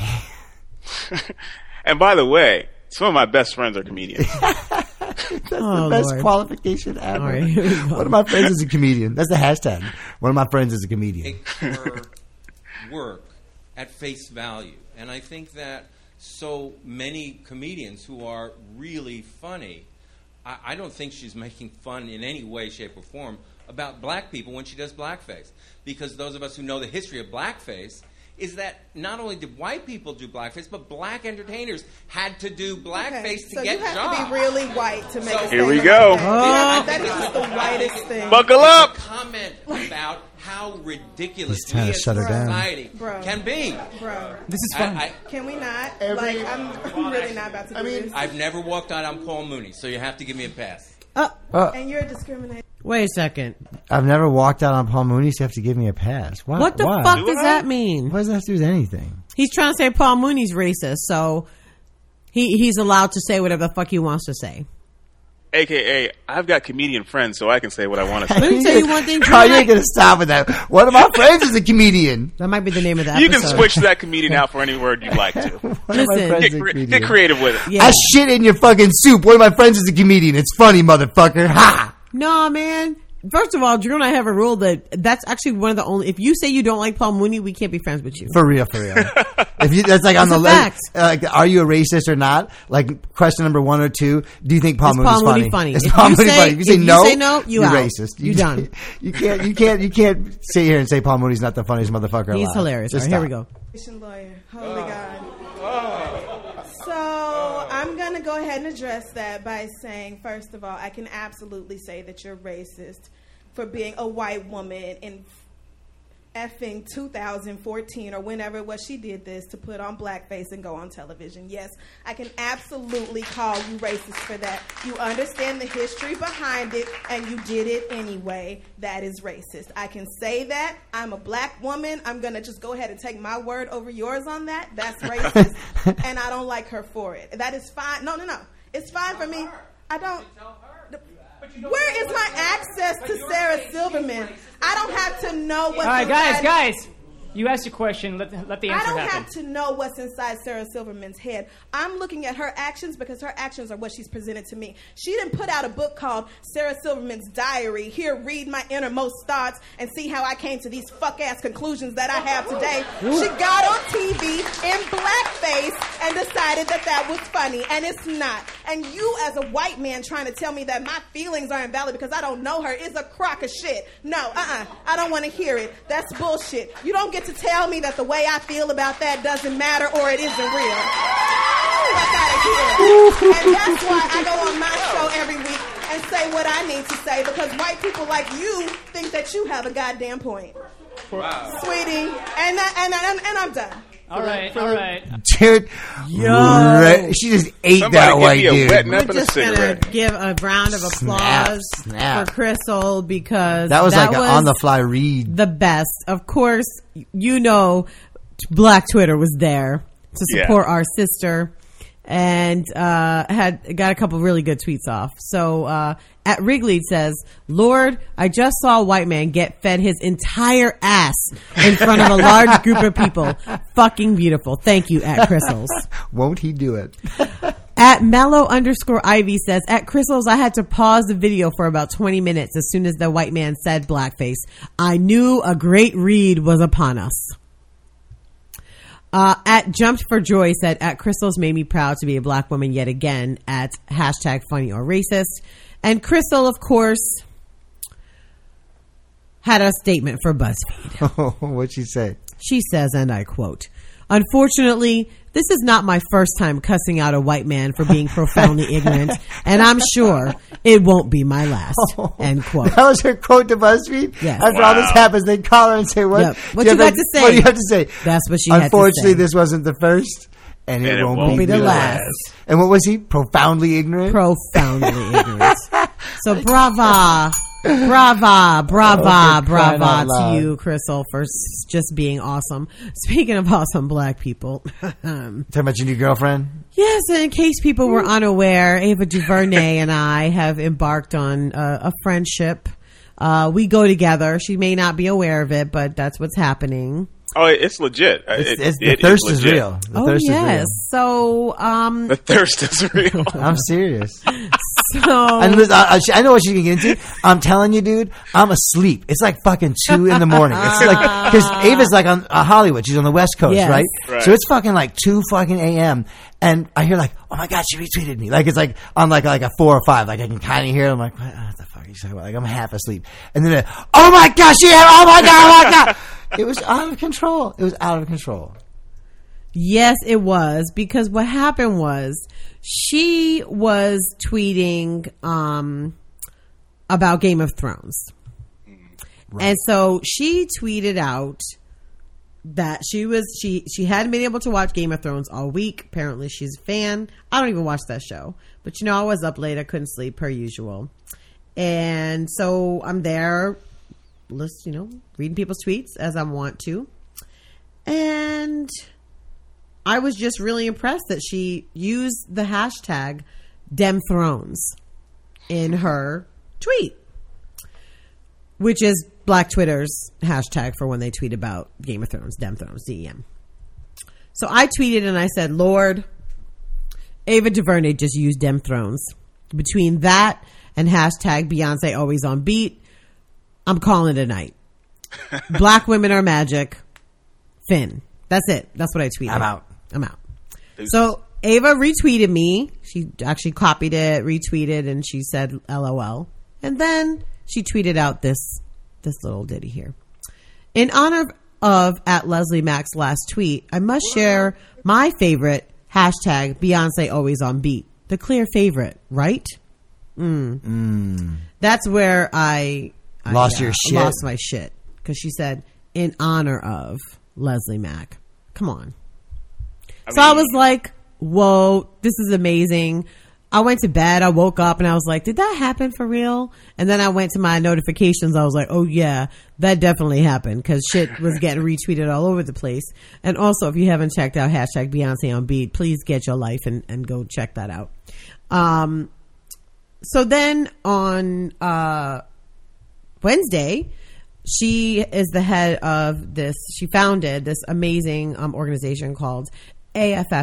And by the way, some of my best friends are comedians. That's Oh, the best Lord. qualification ever. All right, here we go. One of my friends is a comedian. That's the hashtag. One of my friends is a comedian. Take her work at face value. And I think that so many comedians who are really funny, I don't think she's making fun in any way, shape, or form about black people when she does blackface. Because those of us who know the history of blackface is that not only did white people do blackface, but black entertainers had to do blackface to so get you have jobs. to be really white to make a Here we statement go. like that. That is just the whitest thing. Buckle up. Comment about how ridiculous He's trying we to as shut her down. society Bro. can be. Bro, This is fun. can we not? I'm really not about to do this. I've never walked out on Paul Mooney, so you have to give me a pass. And you're discriminating. Wait a second. I've never walked out on Paul Mooney, so you have to give me a pass. Why? What the Why? fuck does that mean? What does that have to do with anything? He's trying to say Paul Mooney's racist, so he's allowed to say whatever the fuck he wants to say. AKA, I've got comedian friends, so I can say what I want to say. Let me tell you one thing. How you ain't gonna stop with that? One of my friends is a comedian. That might be the name of the You episode. can switch that comedian out for any word you'd like to. One of my Listen. friends Get, is a comedian. get creative with it. Yeah. I shit in your fucking soup. One of my friends is a comedian. It's funny, motherfucker. Ha! No, man. First of all, Drew and I have a rule that's actually one of the only. If you say you don't like Paul Mooney, we can't be friends with you. For real, for real. If you, that's like on It's the a fact. list. Like, are you a racist or not? Like question number 1 or 2. Do you think Paul Is Mooney's Paul funny? Mooney funny? Is If Paul you Mooney say- funny? If you say if you no, say no, you you're out. racist. You done. You can't sit here and say Paul Mooney's not the funniest motherfucker He's alive. hilarious. Just All right, here stop. we go. Lawyer. Holy God. So I'm going to go ahead and address that by saying, first of all, I can absolutely say that you're racist for being a white woman in effing 2014 or whenever it was she did this to put on blackface and go on television. Yes, I can absolutely call you racist for that. You understand the history behind it and you did it anyway. That is racist. I can say that. I'm a black woman. I'm going to just go ahead and take my word over yours on that. That's racist. And I don't like her for it. That is fine. No. It's fine for me. I don't. Where is my access to Sarah Silverman? I don't have to know what's All right, inside. guys. You asked your question. Let the I answer don't happen. have to know what's inside Sarah Silverman's head. I'm looking at her actions because her actions are what she's presented to me. She didn't put out a book called Sarah Silverman's Diary. Here, read my innermost thoughts and see how I came to these fuck-ass conclusions that I have today. She got on TV in blackface and decided that was funny, and it's not. And you, as a white man, trying to tell me that my feelings are invalid because I don't know her is a crock of shit. No, I don't want to hear it. That's bullshit. You don't get to tell me that the way I feel about that doesn't matter or it isn't real. Fuck out of here. And that's why I go on my show every week and say what I need to say because white people like you think that you have a goddamn point. Wow. Sweetie. And I'm done. All right. Dude, she just ate Somebody that give white me a dude. wet We're nap and a just going to cigarette. give a round of applause Snap. for Crystal because That was like an on-the-fly read. the best. Of course, you know, Black Twitter was there to support our sister and had got a couple really good tweets off. So at Wrigley it says, Lord, I just saw a white man get fed his entire ass in front of a large group of people. Fucking beautiful. Thank you, at Crystals. Won't he do it? At Mellow_Ivy says, at Crystals, I had to pause the video for about 20 minutes as soon as the white man said blackface. I knew a great read was upon us. At Jumped for Joy said, at Crystals made me proud to be a black woman yet again at #funny_or_racist. And Crystal, of course, had a statement for BuzzFeed. What'd she say? She says, and I quote, unfortunately, this is not my first time cussing out a white man for being profoundly ignorant, and I'm sure it won't be my last. End quote. That was her quote to BuzzFeed? Yes. After all this happens, they call her and say, what? Yep. What you got to say? What do you have to say? That's what she had to say. Unfortunately, this wasn't the first, and it won't be the last. And what was he? Profoundly ignorant? Profoundly ignorant. So brava to you, Crystal, for just being awesome. Speaking of awesome black people. Talking about your new girlfriend? Yes, and in case people were unaware, Ava DuVernay and I have embarked on a friendship. We go together. She may not be aware of it, but that's what's happening. Oh, it's legit. The thirst is legit. real. The thirst is real. So, The thirst is real. I'm serious. so And listen, I know what she's gonna get into. I'm telling you, dude, I'm asleep. It's like fucking 2 in the morning. It's like, because Ava's like on Hollywood. She's on the West Coast, Yes. right? So it's fucking like 2 fucking a.m. And I hear like, oh my God, she retweeted me. Like, it's like on like a 4 or 5. Like, I can kind of hear it. I'm like, what the fuck are you talking about? Like, I'm half asleep. And then, oh my gosh, oh my God. It was out of control. It was out of control. yes, it was, because what happened was she was tweeting about Game of Thrones. Right. And so she tweeted out that she hadn't been able to watch Game of Thrones all week. Apparently she's a fan. I don't even watch that show, but I was up late. I couldn't sleep per usual. And so I'm there, reading people's tweets as I want to. And I was just really impressed that she used the hashtag #DemThrones in her tweet, which is Black Twitter's hashtag for when they tweet about Game of Thrones, #DemThrones, DEM. So I tweeted and I said, Lord, Ava DuVernay just used #DemThrones. Between that and hashtag Beyonce always on beat, I'm calling it a night. Black women are magic. Finn. That's it. That's what I tweeted. I'm out. So Ava retweeted me. She actually copied it, retweeted, and she said LOL. And then she tweeted out this little ditty here. In honor of at Leslie Mack's last tweet, I must share my favorite hashtag Beyonce always on beat. The clear favorite, right? That's where I lost my shit, because she said in honor of Leslie Mack. Come on. I was like, whoa, this is amazing. I went to bed. I woke up and I was like, did that happen for real? And then I went to my notifications. I was like, oh yeah, that definitely happened, because shit was getting retweeted all over the place. And also, if you haven't checked out hashtag Beyonce on beat, please get your life and go check that out. So then on Wednesday, she is the head of she founded this amazing organization called AFM,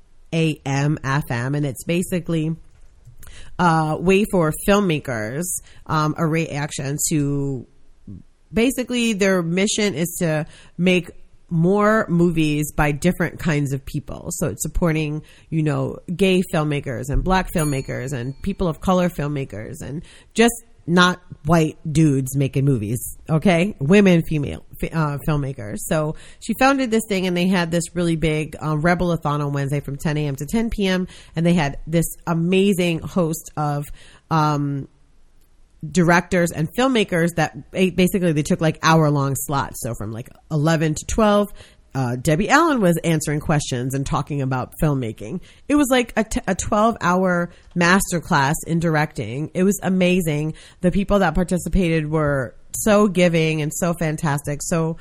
and it's basically a way for filmmakers, a reaction to, basically their mission is to make more movies by different kinds of people. So it's supporting, gay filmmakers and black filmmakers and people of color filmmakers, and just not white dudes making movies, okay? Women, female filmmakers. So she founded this thing, and they had this really big Rebel-a-thon on Wednesday from 10 a.m. to 10 p.m. And they had this amazing host of directors and filmmakers that basically they took like hour-long slots. So from like 11 to 12, Debbie Allen was answering questions and talking about filmmaking. It was like a 12-hour masterclass in directing. It was amazing. The people that participated were so giving and so fantastic. So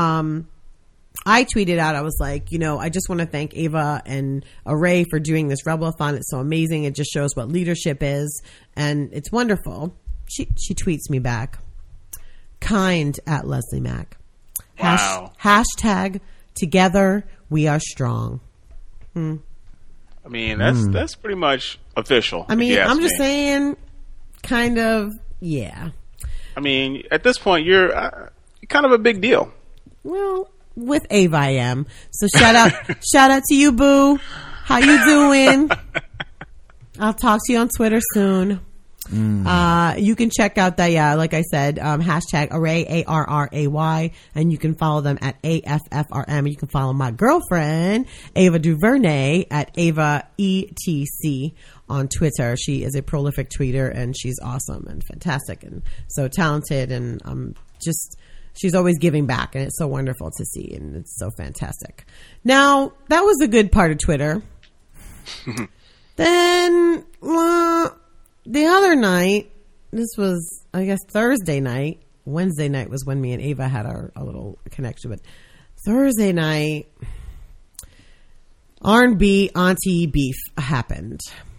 I tweeted out, I was like, I just want to thank Ava and Array for doing this Rebel-a-thon. It's so amazing. It just shows what leadership is, and it's wonderful. She tweets me back, kind at Leslie Mack. Wow. Hashtag together we are strong. I mean, that's pretty much official. I mean, I'm just saying, kind of, yeah. I mean, at this point, you're kind of a big deal. Well, with Ava I am. So shout out to you, boo. How you doing? I'll talk to you on Twitter soon. You can check out that, like I said, hashtag Array, ARRAY, and you can follow them at AFFRM. You can follow my girlfriend, Ava DuVernay, at Ava ETC on Twitter. She is a prolific tweeter, and she's awesome and fantastic and so talented, and she's always giving back, and it's so wonderful to see, and it's so fantastic. Now, that was a good part of Twitter. Then, the other night, this was, I guess, Thursday night. Wednesday night was when me and Ava had our little connection, but Thursday night, R&B auntie beef happened.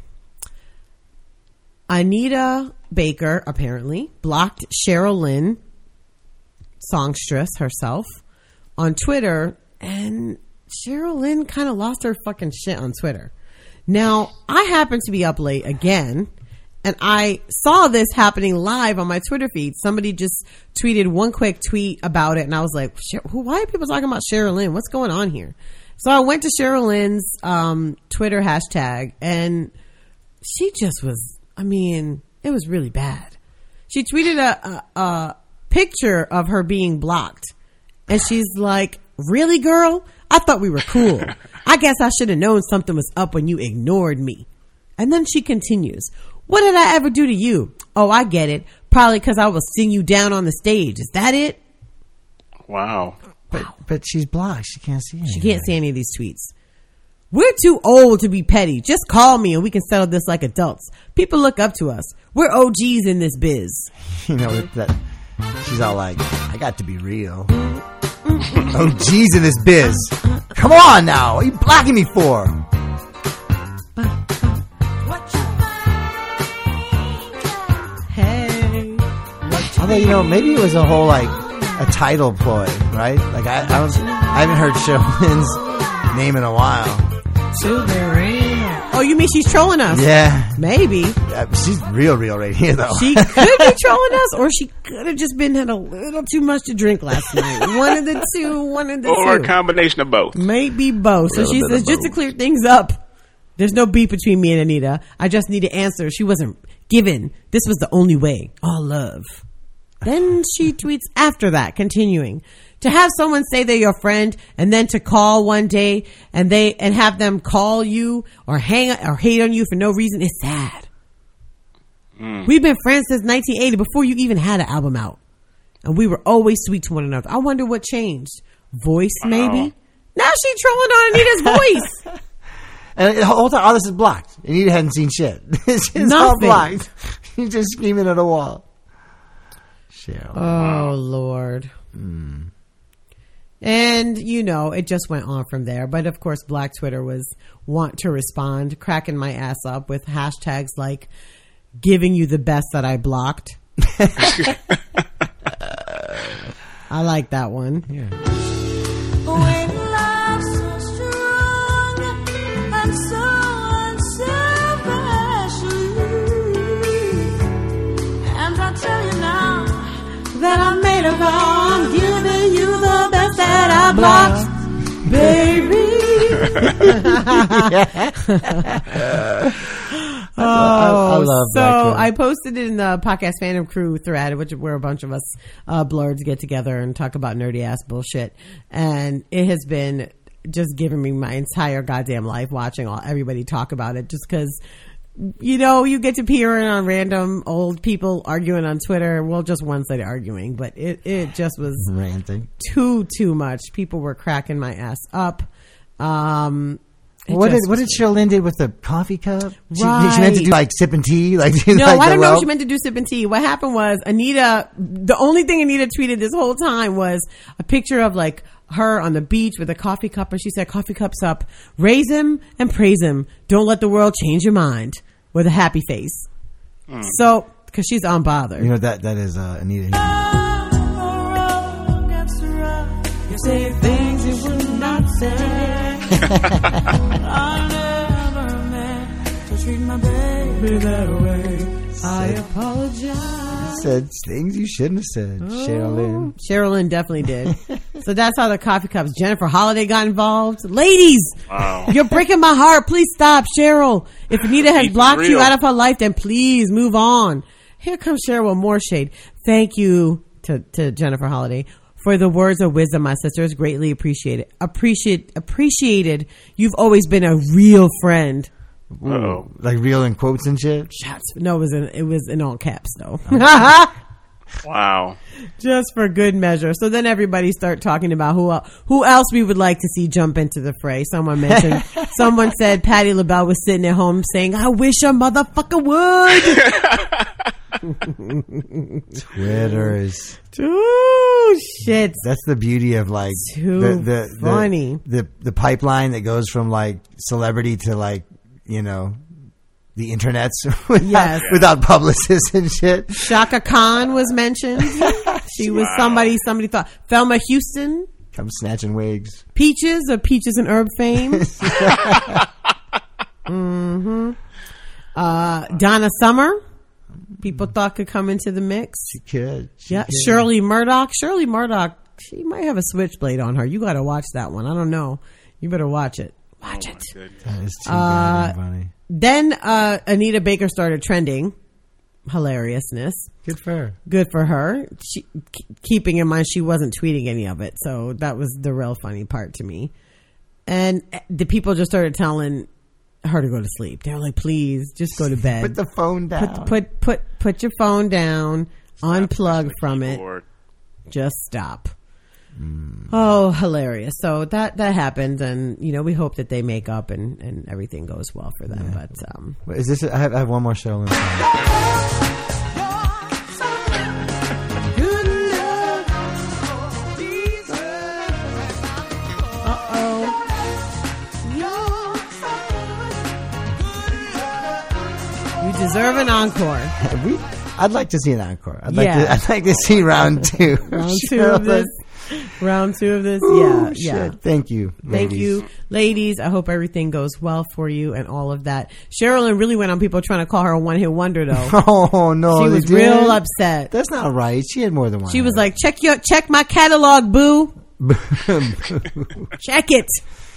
Anita Baker apparently blocked Cheryl Lynn, songstress herself, on Twitter, and Cheryl Lynn kind of lost her fucking shit on Twitter. Now, I happened to be up late again, and I saw this happening live on my Twitter feed. Somebody just tweeted one quick tweet about it, and I was like, why are people talking about Cheryl Lynn? What's going on here? So I went to Cheryl Lynn's Twitter hashtag, and she just was, I mean, it was really bad. She tweeted a picture of her being blocked, and she's like, really, girl? I thought we were cool. I guess I should have known something was up when you ignored me. And then she continues, what did I ever do to you? Oh, I get it. Probably because I was seeing you down on the stage. Is that it? Wow. But she's blocked. She can't see anything. She can't see any of these tweets. We're too old to be petty. Just call me and we can settle this like adults. People look up to us. We're OGs in this biz. You know, that she's all like, I got to be real. OGs in this biz. Come on now. What are you blocking me for? Hey. Although, you know, maybe it was a whole, like, a title ploy, right? Like, I haven't heard Cheryl Lynn's name in a while. Oh, you mean she's trolling us? Yeah. Maybe. She's real right here, though. She could be trolling us, or she could have just had a little too much to drink last night. One of the two. Or a combination of both. Maybe both. So she says, just to clear things up, there's no beef between me and Anita. I just need to answer. She wasn't given. This was the only way. All love. Then she tweets after that, continuing. To have someone say they're your friend and then to call one day and have them call you or hate on you for no reason is sad. We've been friends since 1980, before you even had an album out. And we were always sweet to one another. I wonder what changed. Voice, maybe? Now she's trolling on Anita's voice. And the whole time, all this is blocked. Anita hadn't seen shit. It's all blocked. She's just screaming at a wall. Cheryl. Oh, Lord. And, you know, it just went on from there. But, of course, Black Twitter was want to respond, cracking my ass up with hashtags like giving you the best that I blocked. I like that one. Yeah. When love's so strong and so unselfish, and I tell you now that I made a vow, I'm giving you the best that I blocked, baby. I love so that. I posted it in the podcast fandom crew thread, where a bunch of us blurs get together and talk about nerdy ass bullshit, and it has been just giving me my entire goddamn life watching everybody talk about it, just because, you know, you get to peer in on random old people arguing on Twitter. Well, just one side arguing, but it just was ranting too much. People were cracking my ass up. What did Cheryl Lynn did with the coffee cup? Right. She meant to do like sipping tea. Like no, like I don't know if she meant to do sipping tea. What happened was the only thing Anita tweeted this whole time was a picture of like her on the beach with a coffee cup, and she said, "Coffee cups up, raise him and praise him. Don't let the world change your mind." With a happy face. So, because she's unbothered. You know that is Anita. You say things you would not say. I never meant to treat my baby that way. I apologize. Said things you shouldn't have said. Cheryl Lynn. Cheryl Lynn definitely did. So that's how the coffee cups. Jennifer Holiday got involved. Ladies, you're breaking my heart. Please stop, Cheryl. If Anita has blocked you out of her life, then please move on. Here comes Cheryl with more shade. Thank you to Jennifer Holiday for the words of wisdom, my sisters. Greatly appreciated. Appreciated. You've always been a real friend. Ooh, like real in quotes and shit. Shots. No, it was in all caps though. Wow. Just for good measure. So then everybody start talking about who else we would like to see jump into the fray. Someone said Patti LaBelle was sitting at home saying, "I wish a motherfucker would." Twitter is too shit. That's the beauty of like funny. The pipeline that goes from like celebrity to like, you know, the internets without publicists and shit. Shaka Khan was mentioned. She was somebody thought. Thelma Houston Come snatching wigs. Peaches of Peaches and Herb fame. Donna Summer. People thought could come into the mix. She could. Shirley Murdoch. Shirley Murdoch, she might have a switchblade on her. You got to watch that one. I don't know. You better watch it. Watch it. That is too goddamn funny. Then Anita Baker started trending. Hilariousness. Good for her. Good for her. Keeping in mind she wasn't tweeting any of it, so that was the real funny part to me. And the people just started telling her to go to sleep. They were like, "Please, just go to bed. Put the phone down. Put your phone down. Unplug from it. Just stop." Oh, hilarious. So that happened, and we hope that they make up and everything goes well for them. Yeah. But is this? I have one more show. You deserve an encore. I'd like to see an encore. I'd like to see round two. Round two of this. Ooh, Yeah. Thank you. Thank you, ladies. I hope everything goes well for you and all of that. Sherilyn really went on people trying to call her a one-hit wonder, though. Oh no, she was real upset. That's not right. She had more than one. She was like, check my catalog, boo. Check it.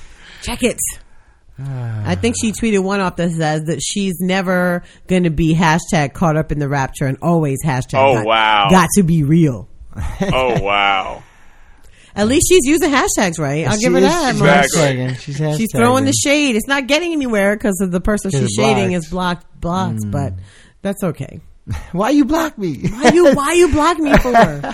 I think she tweeted one off that says that she's never going to be hashtag caught up in the rapture and always hashtag got to be real. Oh, wow. At least she's using hashtags right. I'll give her that. Exactly. She's throwing the shade. It's not getting anywhere because of the person she's shading is blocked. But that's okay. Why you block me? Why you block me for?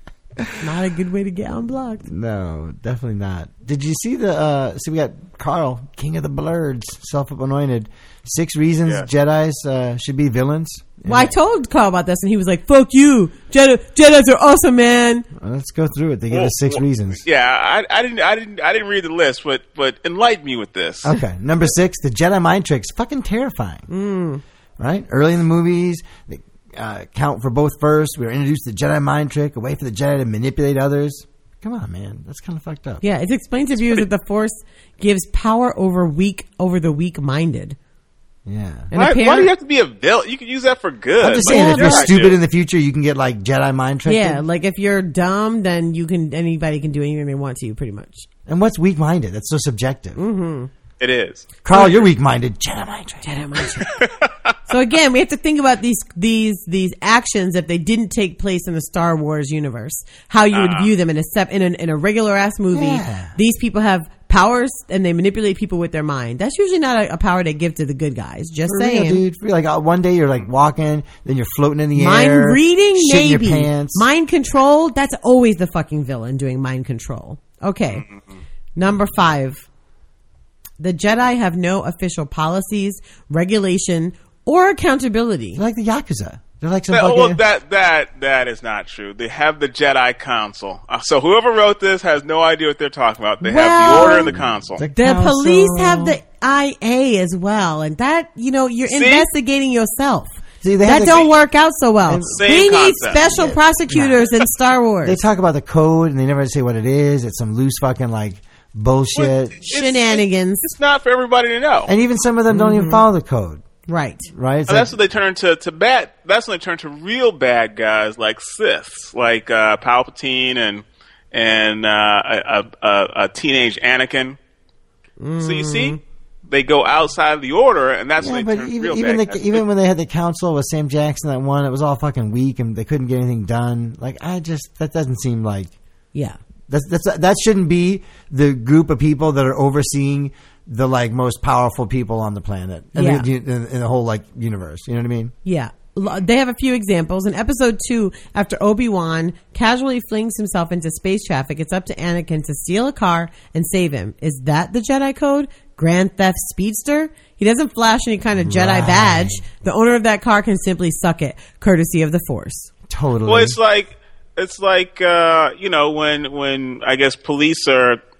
Not a good way to get unblocked. No, definitely not. Did you see so we got Carl, King of the Blurds, self-anointed. 6 reasons Jedis should be villains. Well, I told Carl about this, and he was like, "Fuck you, Jedis are awesome, man." Well, let's go through it. They give us 6 reasons. Yeah, I didn't read the list, but enlighten me with this. Okay, number 6, the Jedi mind tricks, fucking terrifying. Right, early in the movies, they count for both first. We were introduced to the Jedi mind trick, a way for the Jedi to manipulate others. Come on, man, that's kind of fucked up. Yeah, it's explained to viewers that the Force gives power over the weak-minded. Yeah. Why do you have to be a villain? You can use that for good. I'm just saying, if you're stupid in the future, you can get like Jedi mind tricked. Yeah, like if you're dumb, then anybody can do anything they want to you, pretty much. And what's weak-minded? That's so subjective. Mm-hmm. It is. Carl, you're weak-minded. Jedi mind trick. So again, we have to think about these actions if they didn't take place in the Star Wars universe. How you would view them in a regular ass movie. Yeah. These people have powers and they manipulate people with their mind. That's usually not a power they give to the good guys. Just for saying, real, dude. Like one day you're like walking, then you're floating in the mind air. Mind reading, maybe. Your pants. Mind control. That's always the fucking villain doing mind control. Okay, number 5. The Jedi have no official policies, regulation, or accountability. They're like the Yakuza. They're like some that is not true. They have the Jedi Council. So whoever wrote this has no idea what they're talking about. They have the Order and the Council. The police have the IA as well, and that you're investigating yourself. See, that don't work out so well. We need special prosecutors in Star Wars. They talk about the code, and they never say what it is. It's some loose fucking like bullshit shenanigans. It's not for everybody to know, and even some of them don't even follow the code. Right. That's when they turn to bad. That's when they turn to real bad guys like Siths, like Palpatine and a teenage Anakin. So you see, they go outside the Order, and that's when they turn real bad guys. Even when they had the council with Sam Jackson, that one, it was all fucking weak, and they couldn't get anything done. Like that doesn't seem like that shouldn't be the group of people that are overseeing the like most powerful people on the planet in the whole like universe. You know what I mean? Yeah. They have a few examples. In episode 2, after Obi-Wan casually flings himself into space traffic, it's up to Anakin to steal a car and save him. Is that the Jedi code? Grand Theft Speedster? He doesn't flash any kind of Jedi badge. The owner of that car can simply suck it, courtesy of the Force. Totally. Well, it's like when I guess police are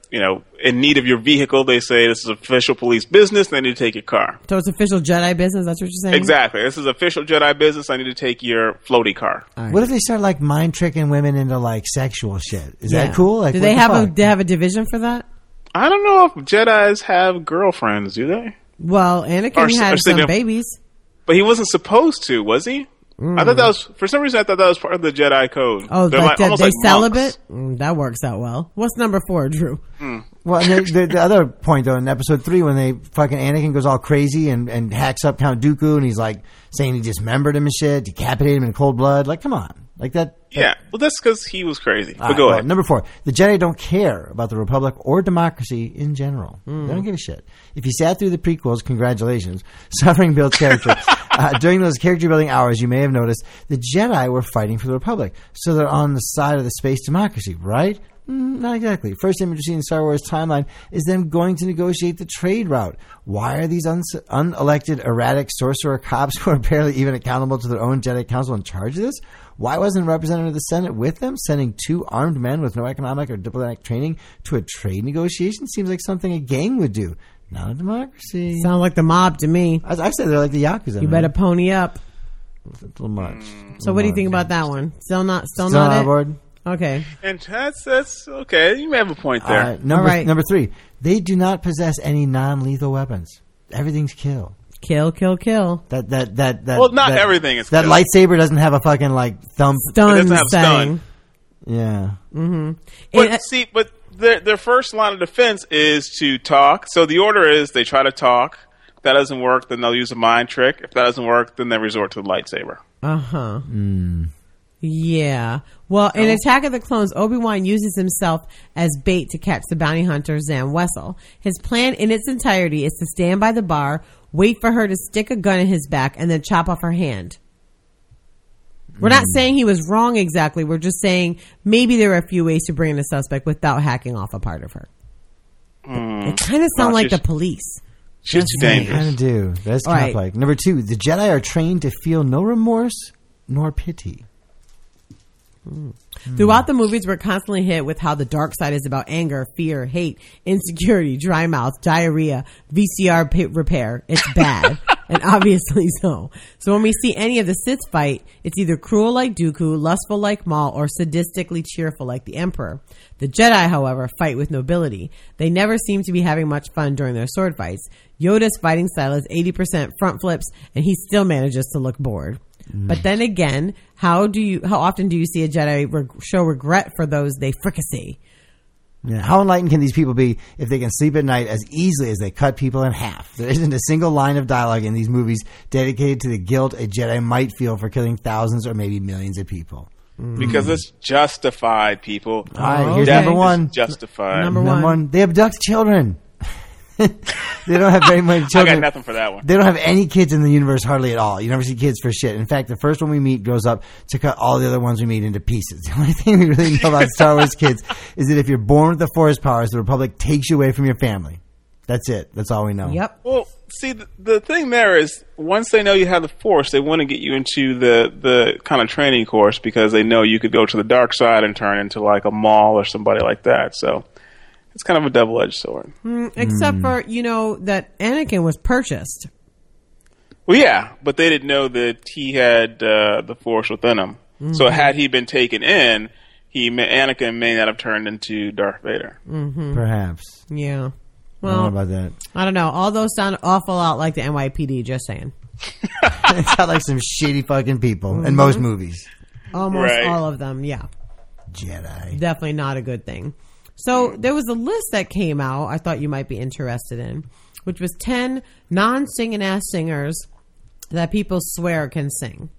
in need of your vehicle, they say this is official police business. They need to take your car. So it's official Jedi business. That's what you're saying. Exactly. This is official Jedi business. I need to take your floaty car. What if they start like mind tricking women into like sexual shit? Is that cool? Like, do they have a division for that? I don't know if Jedis have girlfriends. Do they? Well, Anakin had some babies, but he wasn't supposed to, was he? I thought that was, for some reason, I thought that was part of the Jedi code. Oh, they're they celibate? That works out well. What's number 4, Drew? Well, the other point, though, in episode 3, when they fucking Anakin goes all crazy and hacks up Count Dooku, and he's like saying he dismembered him and shit, decapitated him in cold blood. Like, come on. Like that. Yeah, well, that's because he was crazy. But right, go ahead. Number 4, the Jedi don't care about the Republic or democracy in general. They don't give a shit. If you sat through the prequels, congratulations. Suffering builds character. During those character building hours, you may have noticed the Jedi were fighting for the Republic. So they're on the side of the space democracy, right? Not exactly. First image you see in Star Wars timeline is them going to negotiate the trade route. Why are these unelected, erratic sorcerer cops who are barely even accountable to their own Jedi Council in charge of this? Why wasn't a representative of the Senate with them, sending 2 armed men with no economic or diplomatic training to a trade negotiation? Seems like something a gang would do. Not a democracy. Sound like the mob to me. I said they're like the Yakuza. You better pony up. It's a little much. So what do you think about that one? Still not on board? Okay. And that's okay. You may have a point there. Number 3. They do not possess any non-lethal weapons. Everything's kill. Kill. That well, not everything is that kill. Lightsaber doesn't have a fucking like thumb. Stun. It doesn't have stun. Yeah. Mm-hmm. But their first line of defense is to talk. So the order is they try to talk. If that doesn't work, then they'll use a mind trick. If that doesn't work, then they resort to the lightsaber. Uh-huh. Yeah. Well, in Attack of the Clones, Obi-Wan uses himself as bait to catch the bounty hunter Zam Wesell. His plan in its entirety is to stand by the bar, wait for her to stick a gun in his back, and then chop off her hand. We're not saying he was wrong exactly. We're just saying maybe there are a few ways to bring in a suspect without hacking off a part of her. It kind of sounds like the police. She's too dangerous. Kind of do. That's kind of like. Number 2, the Jedi are trained to feel no remorse nor pity. Throughout the movies, we're constantly hit with how the dark side is about anger, fear, hate, insecurity, dry mouth, diarrhea, VCR repair. It's bad. And obviously so. So when we see any of the Sith fight, it's either cruel like Dooku, lustful like Maul, or sadistically cheerful like the Emperor. The Jedi, however, fight with nobility. They never seem to be having much fun during their sword fights. Yoda's fighting style is 80% front flips, and he still manages to look bored. But then again, how often do you see a Jedi show regret for those they fricassee? Yeah. How enlightened can these people be if they can sleep at night as easily as they cut people in half? There isn't a single line of dialogue in these movies dedicated to the guilt a Jedi might feel for killing thousands or maybe millions of people. Because it's justified, people. All right, here's number 1. Justified. Number one. They abduct children. They don't have very many children. I got nothing for that one. They don't have any kids in the universe hardly at all. You never see kids for shit. In fact, the first one we meet goes up to cut all the other ones we meet into pieces. The only thing we really know about Star Wars kids is that if you're born with the Force powers, the Republic takes you away from your family. That's it. That's all we know. Yep. Well, see, the thing there is, once they know you have the Force, they want to get you into the kind of training course because they know you could go to the dark side and turn into like a Maul or somebody like that. So it's kind of a double-edged sword. Except for, that Anakin was purchased. Well, yeah, but they didn't know that he had the Force within him. So had he been taken in, Anakin may not have turned into Darth Vader. Perhaps. Yeah. Well, I don't know about that. I don't know. All those sound awful lot like the NYPD, just saying. It sound like some shitty fucking people in most movies. Almost all of them, yeah. Jedi. Definitely not a good thing. So there was a list that came out I thought you might be interested in, which was 10 non-singing ass singers that people swear can sing.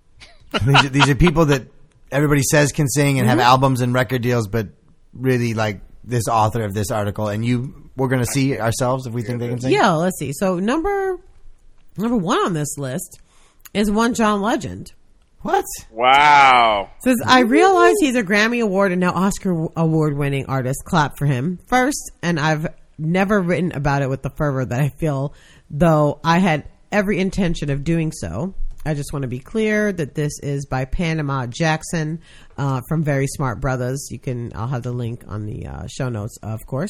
These are people that everybody says can sing and have albums and record deals, but really like this author of this article, and we're going to see ourselves if we think they can sing? Yeah, let's see. So number 1 on this list is one John Legend. What? Wow. Says, I realize he's a Grammy Award and now Oscar Award winning artist. Clap for him. First, and I've never written about it with the fervor that I feel, though I had every intention of doing so. I just want to be clear that this is by Panama Jackson from Very Smart Brothers. I'll have the link on the show notes, of course.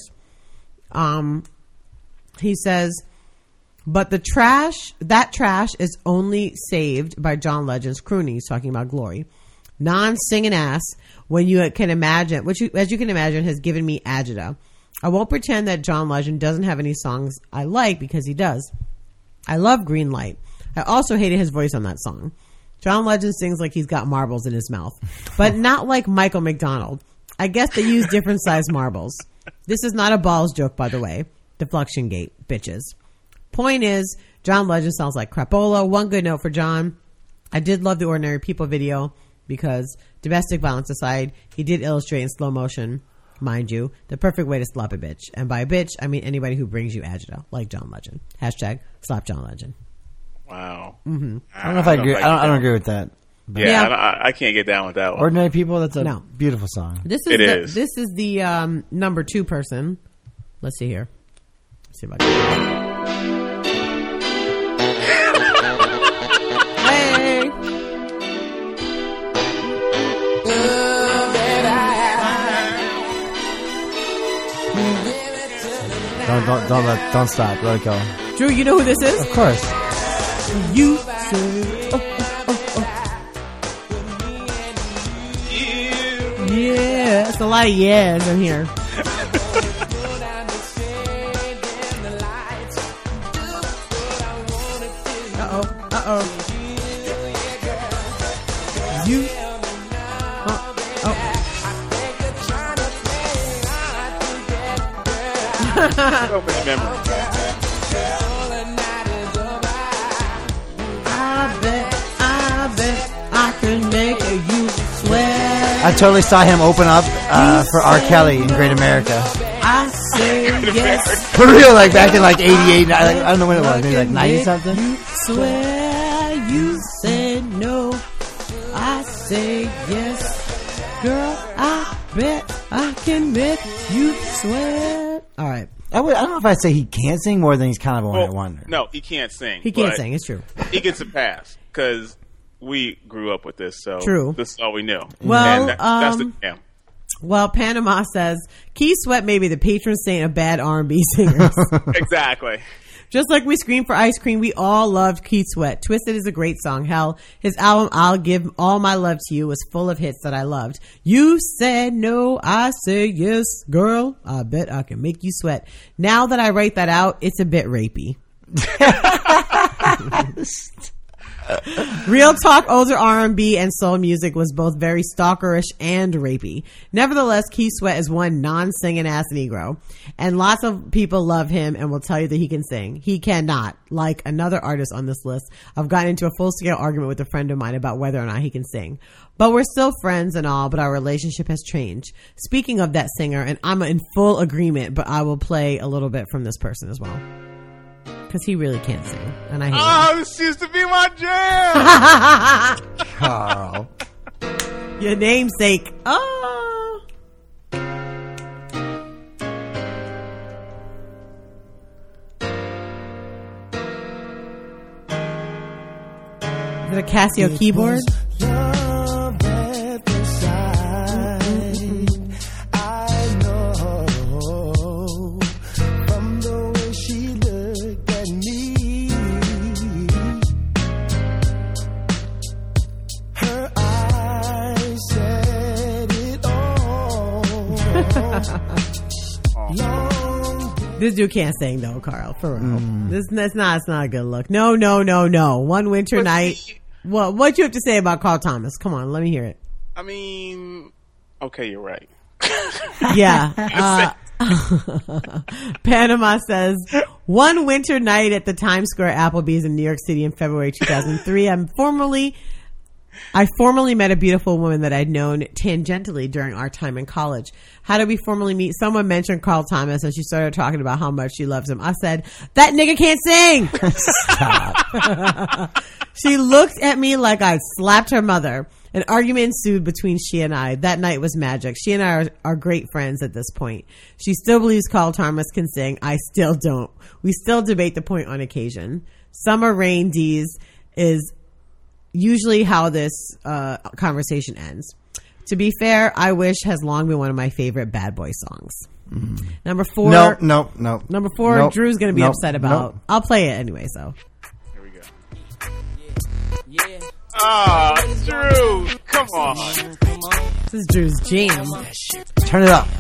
He says, but that trash is only saved by John Legend's crooning. He's talking about Glory. Non-singing ass, when you can imagine, which as you can imagine has given me agita. I won't pretend that John Legend doesn't have any songs I like, because he does. I love Green Light. I also hated his voice on that song. John Legend sings like he's got marbles in his mouth, but not like Michael McDonald. I guess they use different size marbles. This is not a balls joke, by the way. Deflection gate, bitches. Point is, John Legend sounds like crapola. One good note for John. I did love the Ordinary People video, because domestic violence aside, he did illustrate in slow motion, mind you, the perfect way to slap a bitch. And by a bitch, I mean anybody who brings you agita, like John Legend. Hashtag slap John Legend. Wow. Mm-hmm. I don't know if I agree. I don't agree with that. But yeah. I can't get down with that one. Ordinary People, that's a beautiful song. This is the number 2 person. Let's see here. Let's see if I can. Hey. Don't stop. Let it go. Drew, you know who this is? Of course. You say, yeah, it's a lot of yeahs in here. Uh-oh. You. So much memory. I bet I can make you sweat. I totally saw him open up for R. Kelly in Great America. I say yes. For real, like back in like 88, I don't know when it was, maybe like 90 something. You swear, you say no. I say yes. Girl, I bet I can make you sweat. All right. I don't know if I'd say he can't sing more than he's kind of a one-hit wonder. No, he can't sing. He can't sing, it's true. He gets a pass because we grew up with this, so true. This is all we knew. Well, and that's the jam. Well, Panama says, Keith Sweat may be the patron saint of bad R&B singers. Exactly. Just like we screamed for ice cream, we all loved Keith Sweat. Twisted is a great song. Hell, his album, I'll Give All My Love to You, was full of hits that I loved. You said no, I say yes. Girl, I bet I can make you sweat. Now that I write that out, it's a bit rapey. Real talk, older R&B and soul music was both very stalkerish and rapey. Nevertheless, Keith Sweat is one non-singing ass Negro, and lots of people love him and will tell you that he can sing. He cannot. Like another artist on this list, I've gotten into a full-scale argument with a friend of mine about whether or not he can sing. But we're still friends and all, but our relationship has changed. Speaking of that singer, and I'm in full agreement, but I will play a little bit from this person as well. Because he really can't sing, and I hate him. This used to be my jam. Carl. Your namesake. Oh. Is it a Casio keyboard? Love at the sight. I know from the way she looked at me. Her eyes said it all. This dude can't sing though, Carl. For real. It's not a good look. No. One winter night. Well, what you have to say about Carl Thomas? Come on, let me hear it. I mean, okay, you're right. Yeah. Panama says, one winter night at the Times Square Applebee's in New York City in February 2003, I formally met a beautiful woman that I'd known tangentially during our time in college. How did we formally meet? Someone mentioned Carl Thomas and she started talking about how much she loves him. I said, that nigga can't sing. Stop. She looked at me like I'd slapped her mother. An argument ensued between she and I. That night was magic. She and I are great friends at this point. She still believes Carl Thomas can sing. I still don't. We still debate the point on occasion. Summer Rain D's is usually how this conversation ends. To be fair, I Wish has long been one of my favorite Bad Boy songs. Number 4. No. Number 4, Nope. Drew's going to be Nope. upset about. Nope. I'll play it anyway, so. Here we go. Ah, Drew, come on. This is Drew's jam. Turn it up.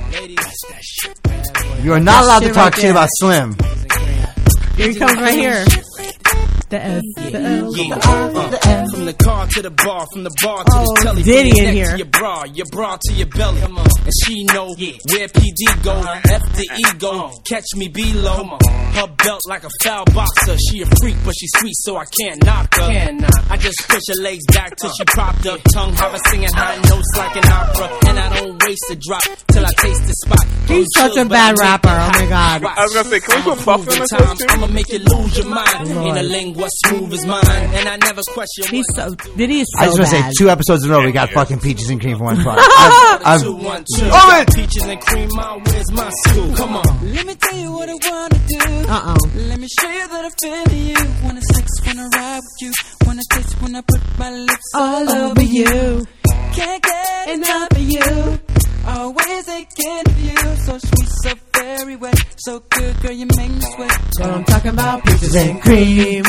You are not allowed to Shit talk right shit there. about Slim. Here he comes right here. The S, the L, the R, the S. From the car to the bar, from the bar to the telly. Diddy from in your neck here. to your bra to your belly. And she know where PD go, F the ego, catch me below. Her belt like a foul boxer. She a freak, but she sweet, so I can't knock her. I just push her legs back till she propped up. Tongue have her singing high notes like an opera. And I don't waste a drop till I taste the spot. He's such a bad rapper. Oh my god. I was gonna say, can we put Buffalo in this list too? I'ma make you lose your mind. Lord. Ain't a lingua smooth as mine. And I never question. He's so, Diddy is so I just want to say, bad. 2 episodes in a row, we got fucking Peaches and Cream for one spot. I've 2, 1, 2. Oh, it! Peaches and cream, where's my school? Come on. Let me tell you what I wanna do. Uh-oh. Let me show you that I feel you. Wanna sex, wanna ride with you. Wanna taste when I put my lips All over you. Can't get enough of you. Always thinking of you. So sweet, so very wet. So good, girl, you make me sweat. So I'm talking about Peaches and Cream.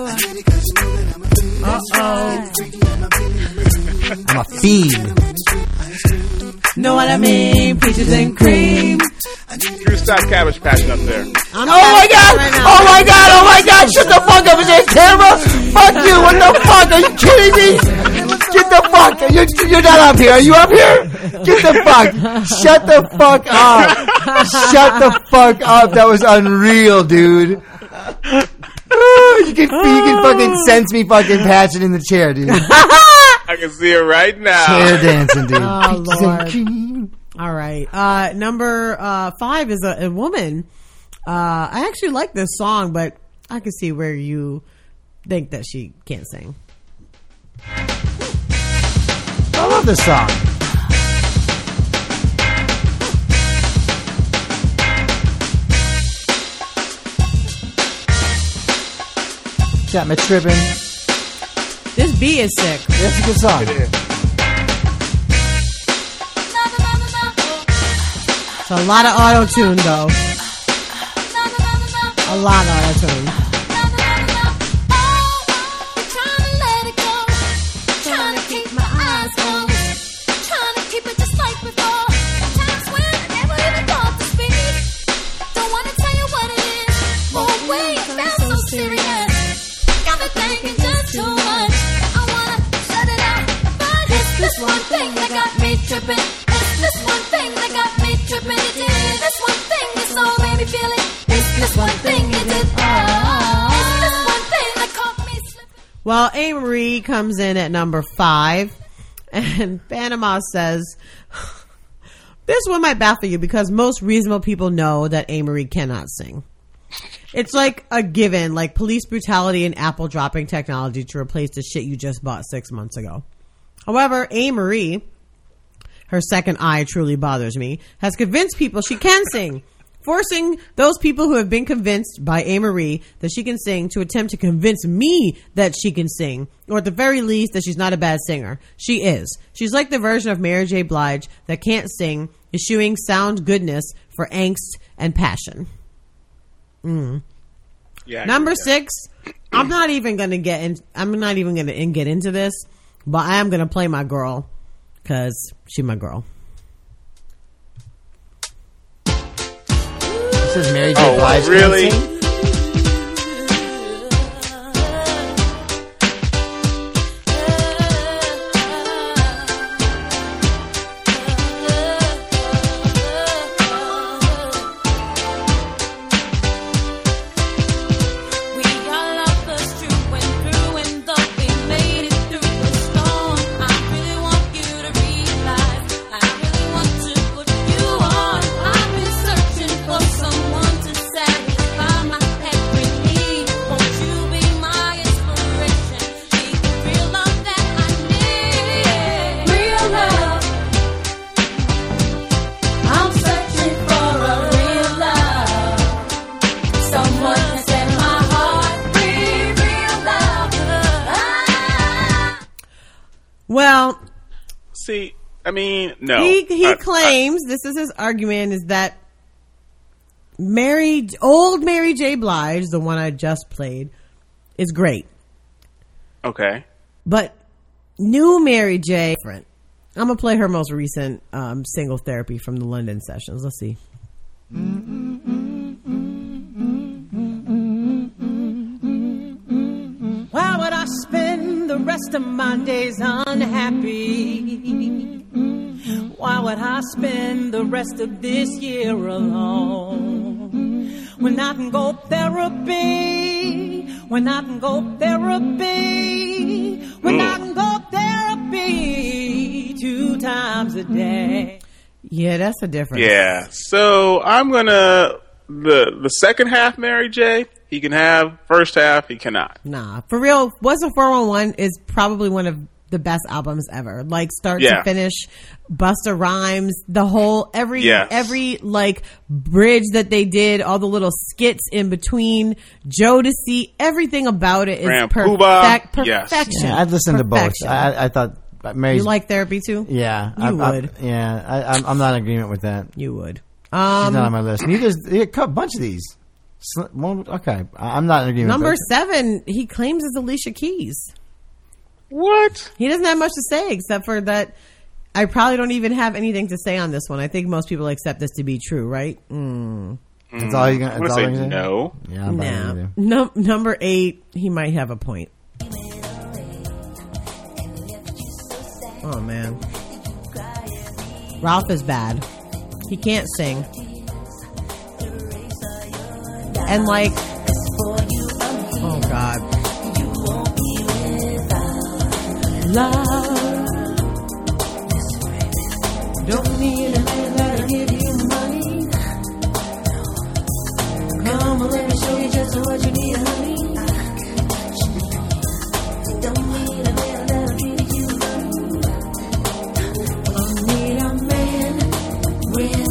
Uh-oh. I'm a fiend. Know what I mean? Peaches and Cream. Drew, stop Cabbage Patch up there. I'm Oh my god! right now. Oh my god! Oh my god! Shut the fuck up! Is there a camera? Fuck you! What the fuck? Are you kidding me? Get the fuck! You're not up here. Are you up here? Get the fuck! Shut the fuck up! Shut the fuck up! That was unreal, dude. You can fucking sense me fucking patching in the chair, dude. I can see it right now. Chair dancing, dude. Oh, Lord. All right. Number 5 is a woman. I actually like this song, but I can see where you think that she can't sing. I love this song. Got me tripping. This beat is sick. That's a good song. It is. It's a lot of auto-tune, though. A lot of auto-tune. This one thing that got me tripping. It's this one thing that got me tripping. It did. This one thing that so made me feel it. It's this one thing it did. It's this one thing that caught me slipping. Well, A. Marie comes in at number 5, and Panama says, this one might baffle you because most reasonable people know that A. Marie cannot sing. It's like a given, like police brutality and Apple dropping technology to replace the shit you just bought 6 months ago. However, A. Marie, her second eye truly bothers me, has convinced people she can sing, forcing those people who have been convinced by A. Marie that she can sing to attempt to convince me that she can sing, or at the very least that she's not a bad singer. She is. She's like the version of Mary J. Blige that can't sing, eschewing sound goodness for angst and passion. Yeah, Number 6, I'm not even going to get into this, but I am going to play my girl because she's my girl. This is Mary J. Blige. Really? We are lovers through and through, and though we made it through the storm, I really want you to realize, I really want to put you on. I've been searching for someone to satisfy my Well, See, I mean, no. he claims, this is his argument, is that old Mary J. Blige, the one I just played, is great. Okay. But new Mary J. different. I'm going to play her most recent single, Therapy, from the London sessions. Let's see. Why would I spend the rest of my days unhappy? Why would I spend the rest of this year alone? When I can go therapy, when I can go therapy, when I can go therapy 2 times a day. Yeah, that's a difference. Yeah. So I'm gonna the second half, Mary J. He can have. First half, he cannot. Nah, for real. What's a 411 is probably one of the best albums ever. Like start to finish, Busta Rhymes, the whole every like bridge that they did, all the little skits in between, Jodeci, everything about it is perfection. Yeah, I'd listen to both. I thought. Mary's, you like Therapy too? Yeah, you would. I'm not in agreement with that. You would. She's not on my list. Neither's a bunch of these. Okay, I'm not in agreement. Number 7, he claims is Alicia Keys. What? He doesn't have much to say except for that. I probably don't even have anything to say on this one. I think most people accept this to be true, right? That's all you're gonna say. No. Yeah, nah. Number 8, he might have a point. Oh man, Ralph is bad. He can't sing, and like, oh god, love. Don't need a man that'll give you money. Come on, let me show you just what you need, honey. Don't need a man that'll give you money. I need a man with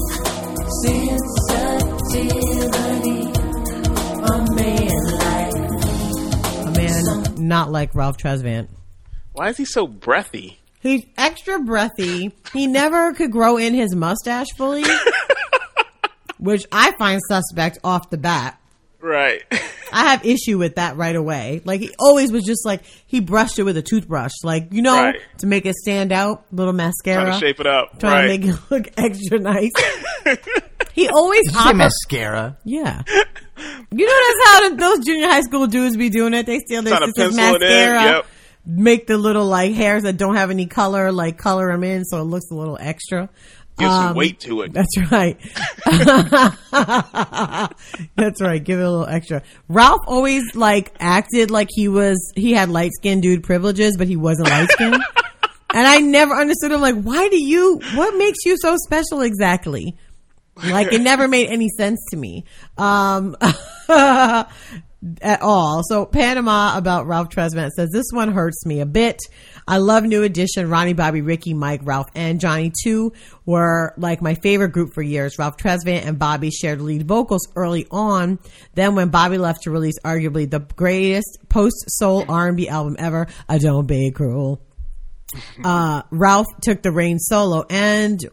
sensitivity. A man like me. A man not like Ralph Tresvant. Why is he so breathy? He's extra breathy. He never could grow in his mustache fully, which I find suspect off the bat. Right. I have issue with that right away. Like, he always was just like, he brushed it with a toothbrush. Like, to make it stand out, little mascara. Trying to shape it up. Trying to make it look extra nice. He always mascara. Yeah. You know that's how those junior high school dudes be doing it. They steal their sister's mascara. Yep. Make the little like hairs that don't have any color, like color them in so it looks a little extra. Give some weight to it. That's right. That's right. Give it a little extra. Ralph always like acted like he had light skinned dude privileges, but he wasn't light skinned. And I never understood him. Like, what makes you so special exactly? Like, it never made any sense to me. At all. So Panama about Ralph Tresvant says, this one hurts me a bit. I love New Edition. Ronnie, Bobby, Ricky, Mike, Ralph, and Johnny too were like my favorite group for years. Ralph Tresvant and Bobby shared lead vocals early on. Then when Bobby left to release arguably the greatest post-soul R&B album ever, I Don't Be Cruel, Ralph took the reins solo and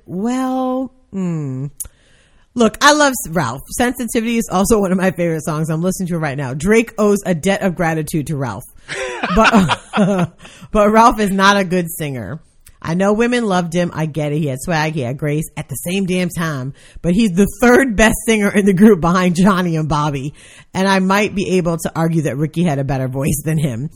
look, I love Ralph. Sensitivity is also one of my favorite songs. I'm listening to it right now. Drake owes a debt of gratitude to Ralph. But Ralph is not a good singer. I know women loved him. I get it. He had swag. He had grace at the same damn time. But he's the 3rd best singer in the group behind Johnny and Bobby. And I might be able to argue that Ricky had a better voice than him.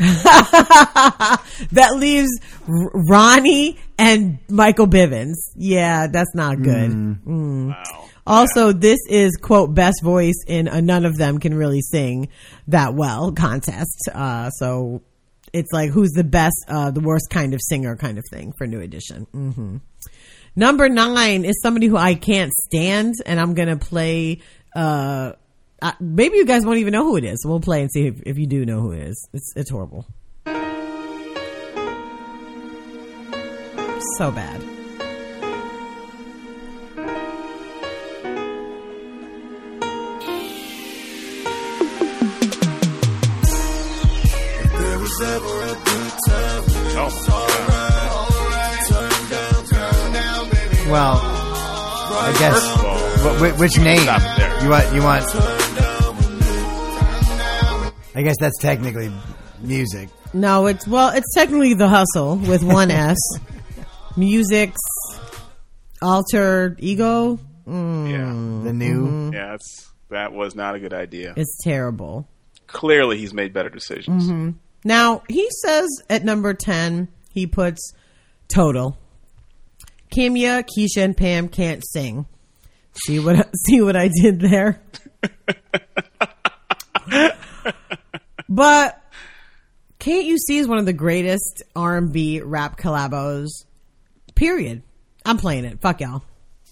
That leaves Ronnie and Michael Bivins. Yeah, that's not good. Wow. Also, this is, quote, best voice in a none of them can really sing that well contest. So it's like, who's the best, the worst kind of singer kind of thing for New Edition. Mm-hmm. Number 9 is somebody who I can't stand, and I'm going to play, maybe you guys won't even know who it is. So we'll play and see if you do know who it is. It's horrible. So bad. Ever a good time. It's alright. Well, I guess. First of all, which name? stop it there. You want? I guess that's technically music. No, it's technically The Hustle with one S. Music's Alter Ego. Yeah. The new. Mm-hmm. Yeah, that was not a good idea. It's terrible. Clearly, he's made better decisions. Mm-hmm. Now, he says at number 10, he puts Total. Kimya, Keisha, and Pam can't sing. See what I did there? But Can't You See is one of the greatest R&B rap collabos, period. I'm playing it. Fuck y'all.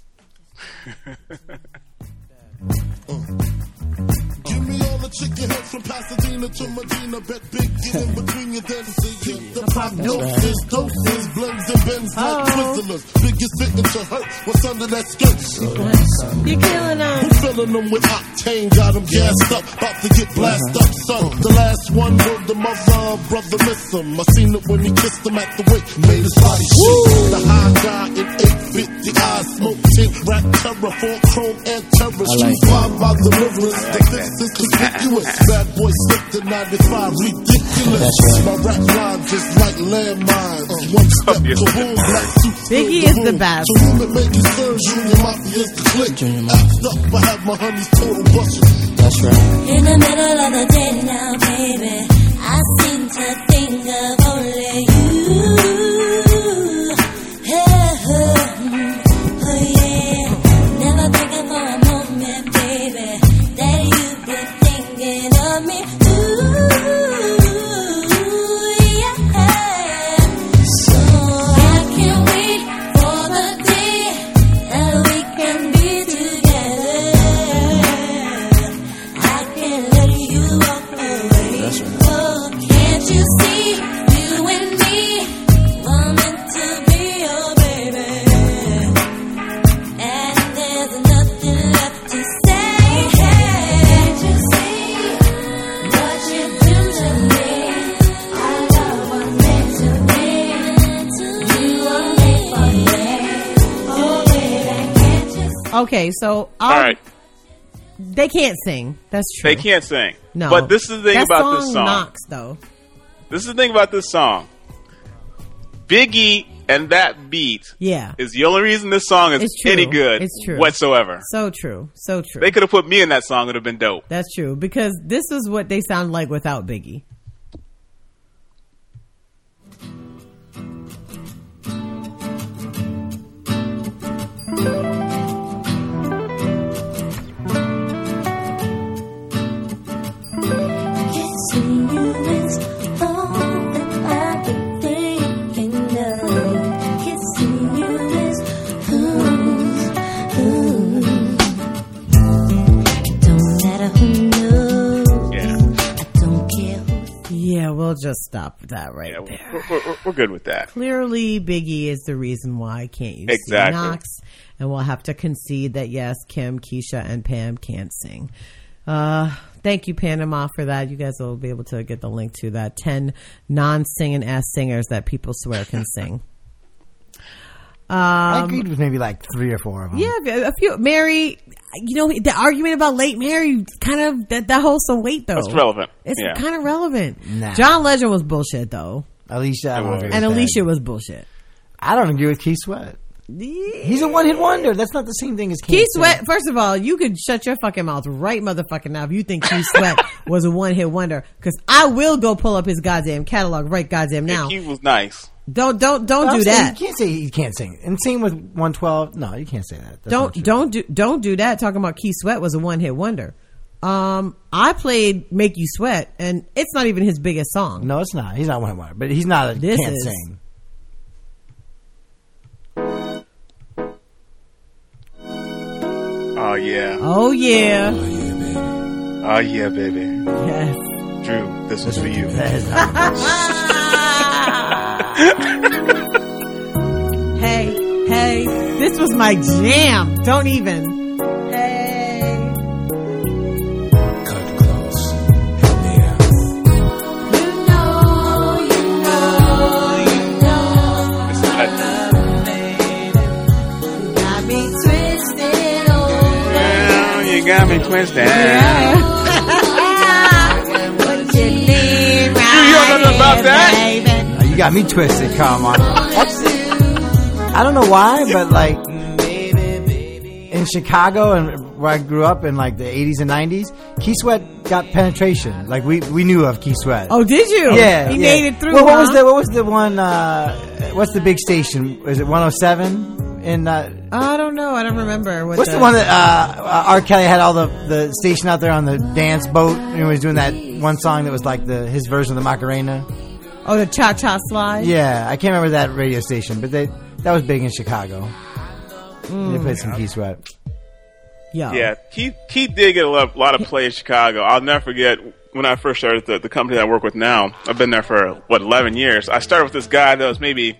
Give me all the chicken heads from Pasadena to Medina. Bet big, get in between you, then see you. The prognosis, doses, blends and bends like Twizzlers. Biggest fitting to hurt what's under that skirt. You're killing them. Who filling them with octane? Got them gassed up, about to get blasted up, son. The last one word the mother, brother miss him. I seen it when he kissed him at the wake, made his body shake. The high guy in 850 eyes, smoke tint, rap terror, full chrome and terror. Street five by the rivers, the fix is conspicuous. Bad boy slipped in 95, ridiculous. My rap line just like landmines. One step to boom, black suit. Biggie is the best. To whom it may concern, Junior Mafia's the click. Act up, I have my honey's total busted. That's right. In the middle of the day now, baby, I seem to think of only you. Oh yeah, never thinking for a moment, baby, that you'd be thinking of me. So I can't wait for the day that we can be together. I can't let you walk away. Oh, can't you see, you and me were meant to be your baby, and there's nothing left to say. Can't you see what you do to me? Our love was meant to be. You were made for me. Oh baby, can't you see? Okay, so All right. they can't sing. That's true. They can't sing. No, But this is the thing that about this song. knocks, though. This is the thing about this song. Biggie and that beat Yeah, is the only reason this song is It's true. any good It's true. whatsoever. so true, so true. They could have put me in that song; it would have been dope. That's true, because this is what they sound like without Biggie. Kissing you is all that I've been thinking of. Kissing you is don't matter who knows. Yeah, I don't care who. Yeah, we'll just stop that right yeah, there. we're good with that. Clearly, Biggie is the reason why Can't You Exactly. See knocks, and we'll have to concede that yes, Kim, Keisha, and Pam can't sing. Thank you, Panama, for that. You guys will be able to get the link to that 10 non-singing ass singers that people swear can sing. I agreed with maybe like 3 or 4 of them. Yeah, a few. Mary, you know, the argument about late Mary kind of that holds some weight though. That's relevant. It's Yeah. kind of relevant. Nah. John Legend was bullshit though, Alicia, I don't agree and with Alicia that. was bullshit. I don't agree with Keith Sweat. He's a one-hit wonder. That's not the same thing as Keith Sweat, first of all, you could shut your fucking mouth right motherfucking now if you think Keith Sweat was a one-hit wonder, because I will go pull up his goddamn catalog right goddamn now. He was nice. Don't Well, do I'm saying that. You can't say he can't sing. And same with 112. No, you can't say that. That's not true. Don't do that. Talking about Keith Sweat was a one-hit wonder. I played "Make You Sweat" and it's not even his biggest song. No, it's not. He's not one-hit wonder, but he's not a This can't is. sing. Oh yeah. Oh yeah. Oh yeah, baby. Yes. Drew, this was for you. Hey, this was my jam. Don't even. Hey. Cut close. Help me out. Twin Twins down. What you need You don't know nothing about that? You got me twisted, come on. I don't know why, but like in Chicago and where I grew up in like the 80s and 90s, Keith Sweat got penetration. Like we knew of Keith Sweat. Oh, did you? Yeah, he yeah. made it through. Well, what huh? was the one? What's the big station? Is it 107? In I don't know. I don't remember. what's the one that R. Kelly had all the station out there on the dance boat and he was doing that one song that was like his version of the Macarena. Oh, the Cha Cha Slide. Yeah, I can't remember that radio station, but that was big in Chicago. They played some Keith Sweat. Yeah, Keith did get a lot of play in Chicago. I'll never forget when I first started the company that I work with now. I've been there for 11 years. I started with this guy that was maybe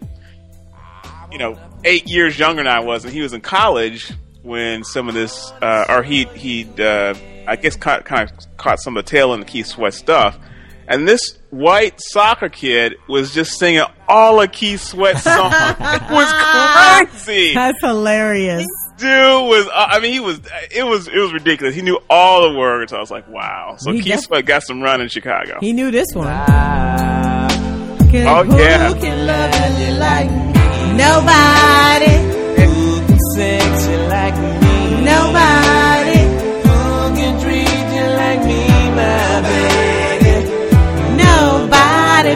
8 years younger than I was, and he was in college when some of this, or he'd I guess caught some of the tail end of Keith Sweat stuff. And this white soccer kid was just singing all of Keith Sweat's songs. It was crazy. That's hilarious. Dude was, it was ridiculous. He knew all the words. I was like, wow. So Keith Sweat got some run in Chicago. He knew this one. Oh, yeah. Who can love you like me? Nobody. Who can sex you like me? Nobody. Who can treat you like me, my baby? Nobody,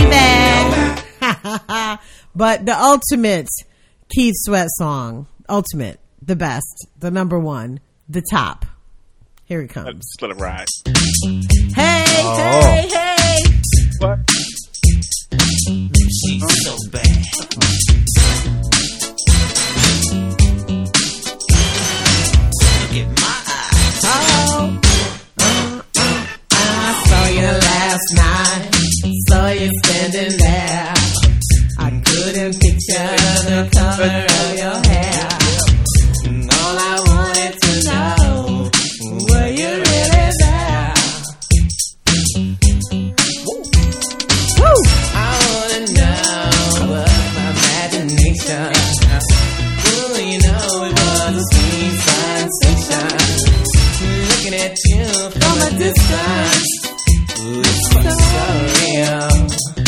baby. But the ultimate Keith Sweat song. Ultimate. The best. The number one. The top. Here it comes. Just let it ride. Hey, hey, hey. What? She's so bad. Look at my eyes. Oh. I saw you last night. Saw you standing there. I couldn't picture the color of your hair. All I wanted to know, were you really there? Woo! I wanna know what my imagination. Ooh, you know it was a sweet sensation. Looking at you from a distance. Ooh, it's so real.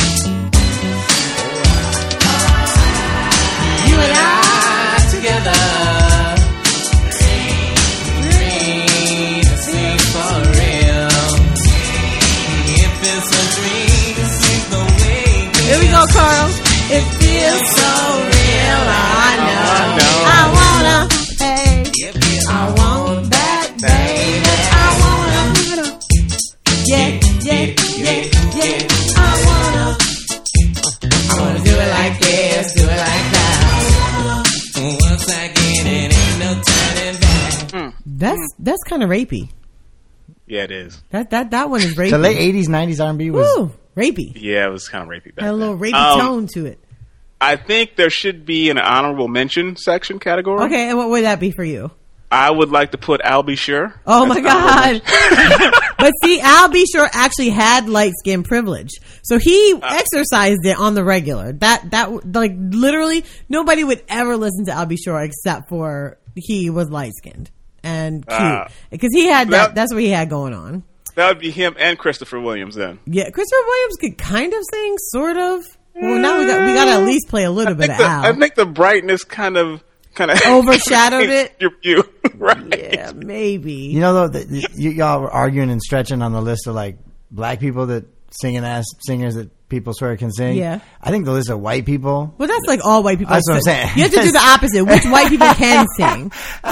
You and I together. Here we go, Carl. It feels so real. I know. I wanna. Hey, I want that, baby. I wanna. Yeah. I wanna do it like this, do it like that. Once I get it, ain't no turning back. That's kind of rapey. Yeah, it is. That one is rapey. The late 80s, 90s R&B was... Woo, rapey. Yeah, it was kind of rapey back Had a little then. rapey tone to it. I think there should be an honorable mention section category. Okay, and what would that be for you? I would like to put Al B. Sure. Oh my God. But see, Al B. Sure actually had light skin privilege. So he exercised it on the regular. That like literally nobody would ever listen to Al B. Sure except for he was light skinned and cute. Because he had that's what he had going on. That would be him and Christopher Williams then. Yeah, Christopher Williams could kind of sing, sort of. Well, now we got to at least play a little bit of Al. I think the brightness kind of overshadowed it. You right? Yeah, maybe. You know, though, y'all were arguing and stretching on the list of like black people that singing ass singers that people sort of can sing. Yeah. I think the list of white people. Well, that's like all white people. That's what I'm saying. You have to do the opposite. Which white people can sing?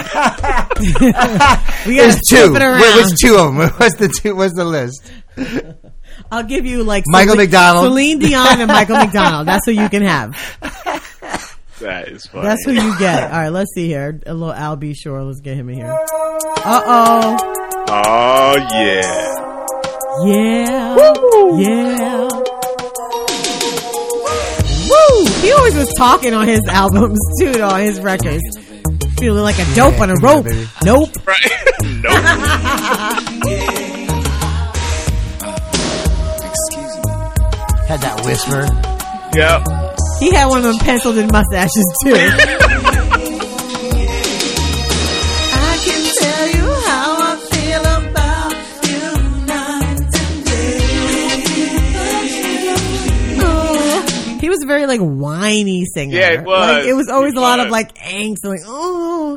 We got There's to flip two. it around. Which two of them? What's the list? I'll give you like Michael McDonald, Celine Dion, and Michael McDonald. That's who you can have. That is funny. That's who you get. All right, let's see here. A little Al B. Sure. Let's get him in here. Uh-oh. Oh, yeah. Yeah. Woo. Yeah. Woo! He always was talking on his albums, too, on his records. Feeling like a dope on a rope. Nope. Right. Had that whisper. Yep. He had one of them penciled in mustaches, too. I can tell you how I was a very like whiny singer. Yeah, it was. Like, it was always It a lot of was. like angst, like ooh.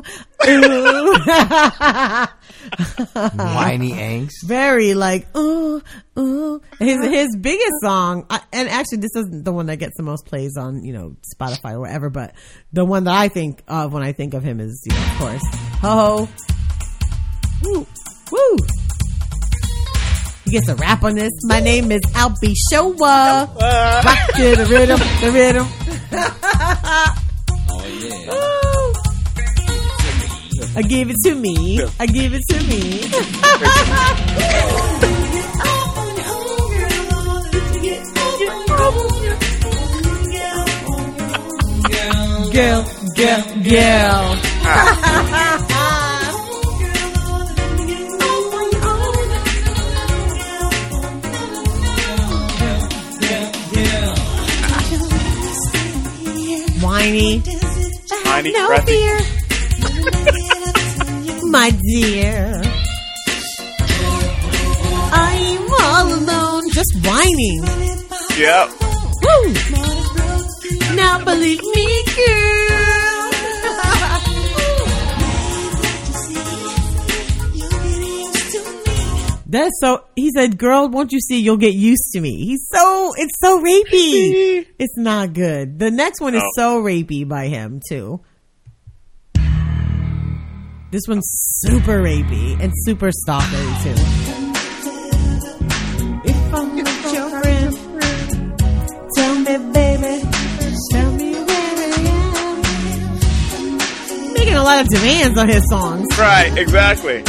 Whiny angst. Very like ooh. His biggest song, and actually this isn't the one that gets the most plays on Spotify or whatever, but the one that I think of when I think of him is of course Ho Ho. Woo woo. He gets a rap on this. My name is Albie Showa. Rock to the rhythm, the rhythm. Oh yeah. I give it to me. I give it to me. Girl. Whiny, no breathy. fear, my dear. I'm all alone, just whining. Yep. Woo! Now believe me, girl. That's so. He said, "Girl, won't you see? You'll get used to me." It's so rapey. It's not good. The next one is so rapey by him too. This one's super rapey and super stalkery too. If I'm not your friend, tell me, baby, tell me where I am. Making a lot of demands on his songs. Right, exactly.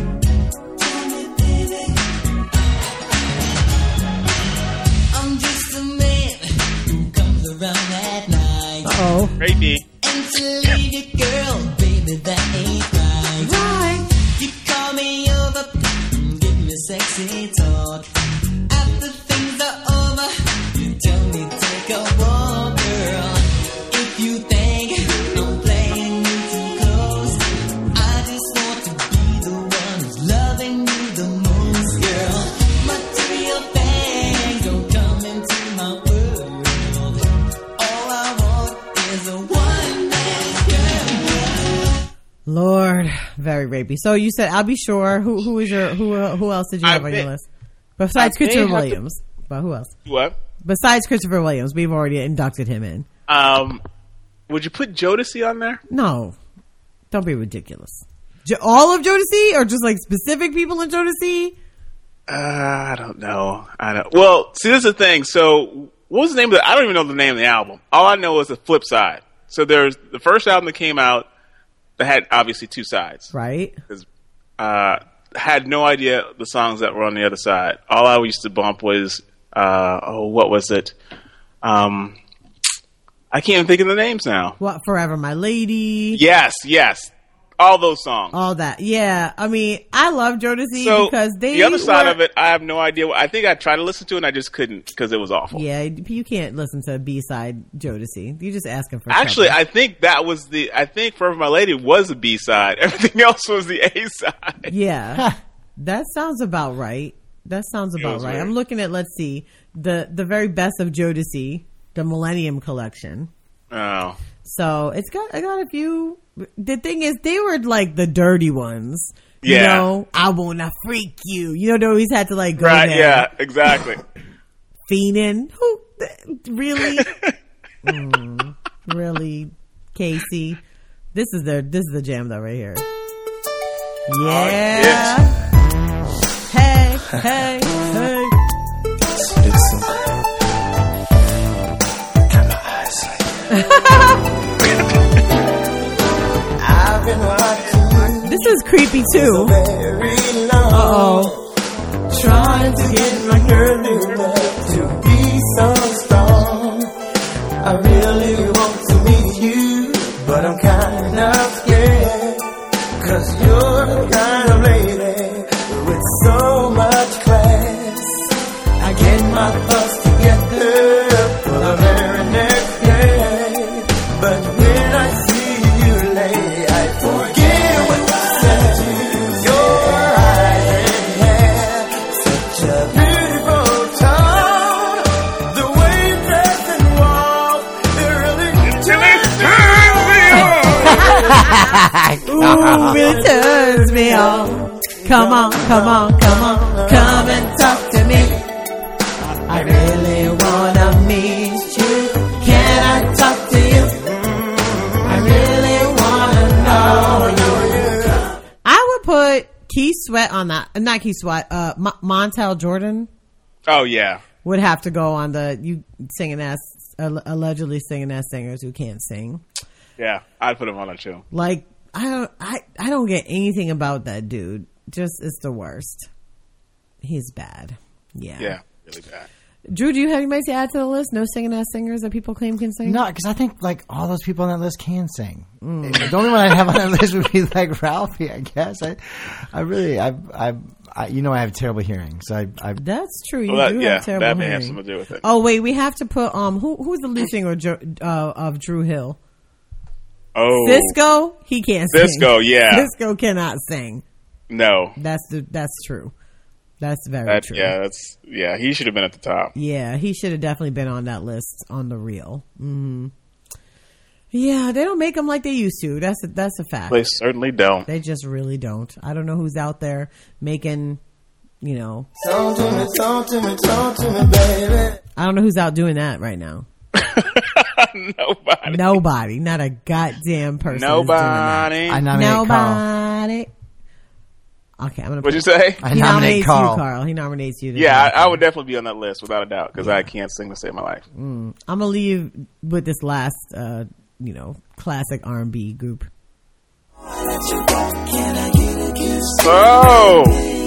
Uh-oh. Rapey. And to leave you, girl, baby, that ain't right. Right. You call me over, give me sexy talk. After things are over, you tell me take a walk, girl. If you think I'm playing you too close, I just want to be the one who's loving you the most, girl. Material things don't come into my world. All I want is a one-man girl. Lord, very rapey. So you said I'll be sure. Who else did you have on your list besides I may Christopher have to- Williams? But who else? What? Besides Christopher Williams, we've already inducted him in. Would you put Jodeci on there? No, don't be ridiculous. All of Jodeci, or just like specific people in Jodeci? I don't know. Well, see, this is the thing. So, what was the name of I don't even know the name of the album. All I know is the flip side. So, there's the first album that came out that had obviously two sides. Right. Had no idea the songs that were on the other side. All I used to bump was, what was it? I can't even think of the names now. What, Forever My Lady? Yes. All those songs. All that. Yeah. I mean, I love Jodeci So, because the other side of it, I have no idea. I think I tried to listen to it and I just couldn't because it was awful. Yeah, you can't listen to B-side Jodeci. You're just asking for Actually, trouble. I think Forever My Lady was the B-side. Everything else was the A-side. Yeah. That sounds about right. That sounds about right. weird. I'm looking at, let's see, the very best of Jodeci, the Millennium Collection. Oh. So I got a few. The thing is, they were like the dirty ones. Yeah. You know, I wanna freak you. You know, they always had to like go Right, there. yeah, exactly. Fiendin'. Who? Really? Really? Casey? This is the jam though right here. Yeah. Hey. This is creepy too. Uh-oh. Trying to get my girl to be so strong. I really want to meet you, but I'm kind of scared. 'Cause you're the kind of lady with so much class. I get my thoughts together for the very next day. But when I see you lay, I forget what I said. Your eyes and hair, such a beautiful You turns me on. Come on, come on, come on. Come and talk to me. I really wanna meet you. Can I talk to you? I really wanna know you. I would put Keith Sweat on that. Not Keith Sweat. Montel Jordan. Oh yeah. Would have to go on the you singing as allegedly singing as singers who can't sing. Yeah, I'd put him on that show. Like I don't get anything about that dude. Just it's the worst. He's bad. Yeah. Yeah, really bad. Drew, do you have anybody to add to the list? No singing as singers that people claim can sing? No, because I think like all those people on that list can sing. The only one I'd have on that list would be like Ralphie, I guess. I you know I have terrible hearing, so I that's true. You do have terrible that may hearing. have something to do with it. Oh wait, we have to put who's the lead singer of Drew Hill? Oh, Cisco. He can't sing. Cisco, yeah. Cisco cannot sing. No, that's true. That's very true. Yeah, he should have been at the top. Yeah, he should have definitely been on that list on the real. Mm-hmm. Yeah, they don't make them like they used to. That's a fact. They certainly don't. They just really don't. I don't know who's out there making, Talk to me, talk to me, talk to me, baby. I don't know who's out doing that right now. Nobody. Not a goddamn person. Nobody. I nominate Nobody. Carl. Okay, I'm gonna. What'd you say? I He nominate nominates Carl. you, Carl. He nominates you. Yeah, I would definitely be on that list without a doubt because I can't sing to save my life. I'm gonna leave with this last, classic R&B group. So.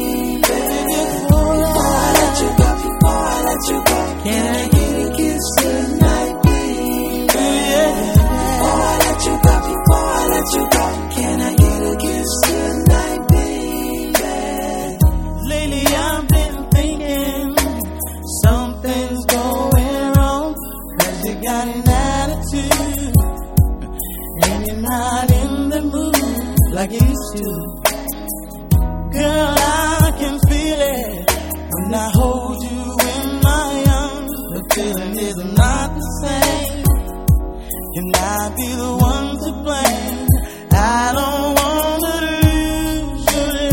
Can I get a kiss tonight, baby? Before I let you go, before I let you go, can I get a kiss tonight, baby? Lately I've been thinking something's going wrong, 'cause you got an attitude and you're not in the mood like you used to. Girl, I can feel it when I hold you in my arms. The feeling is not the same. Can I be the one to blame? I don't want to lose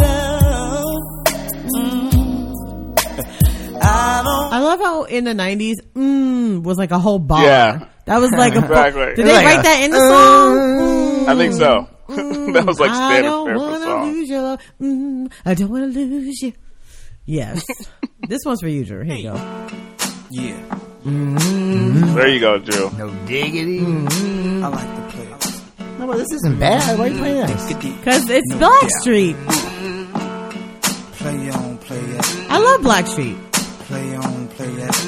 your love. I love how in the 90s, was like a whole bar. Yeah. That was like exactly. Did they write that in the song? I think so. That was like I standard don't fare for the want to song. lose your love. I don't want to lose you. Yes. This one's for you, Drew. Here you go. Yeah. There you go, Drew. No diggity. I like to play. No, but this isn't bad. Why are you playing this? Because it's Blackstreet. Play on, play that. I love Blackstreet. Play on, play that.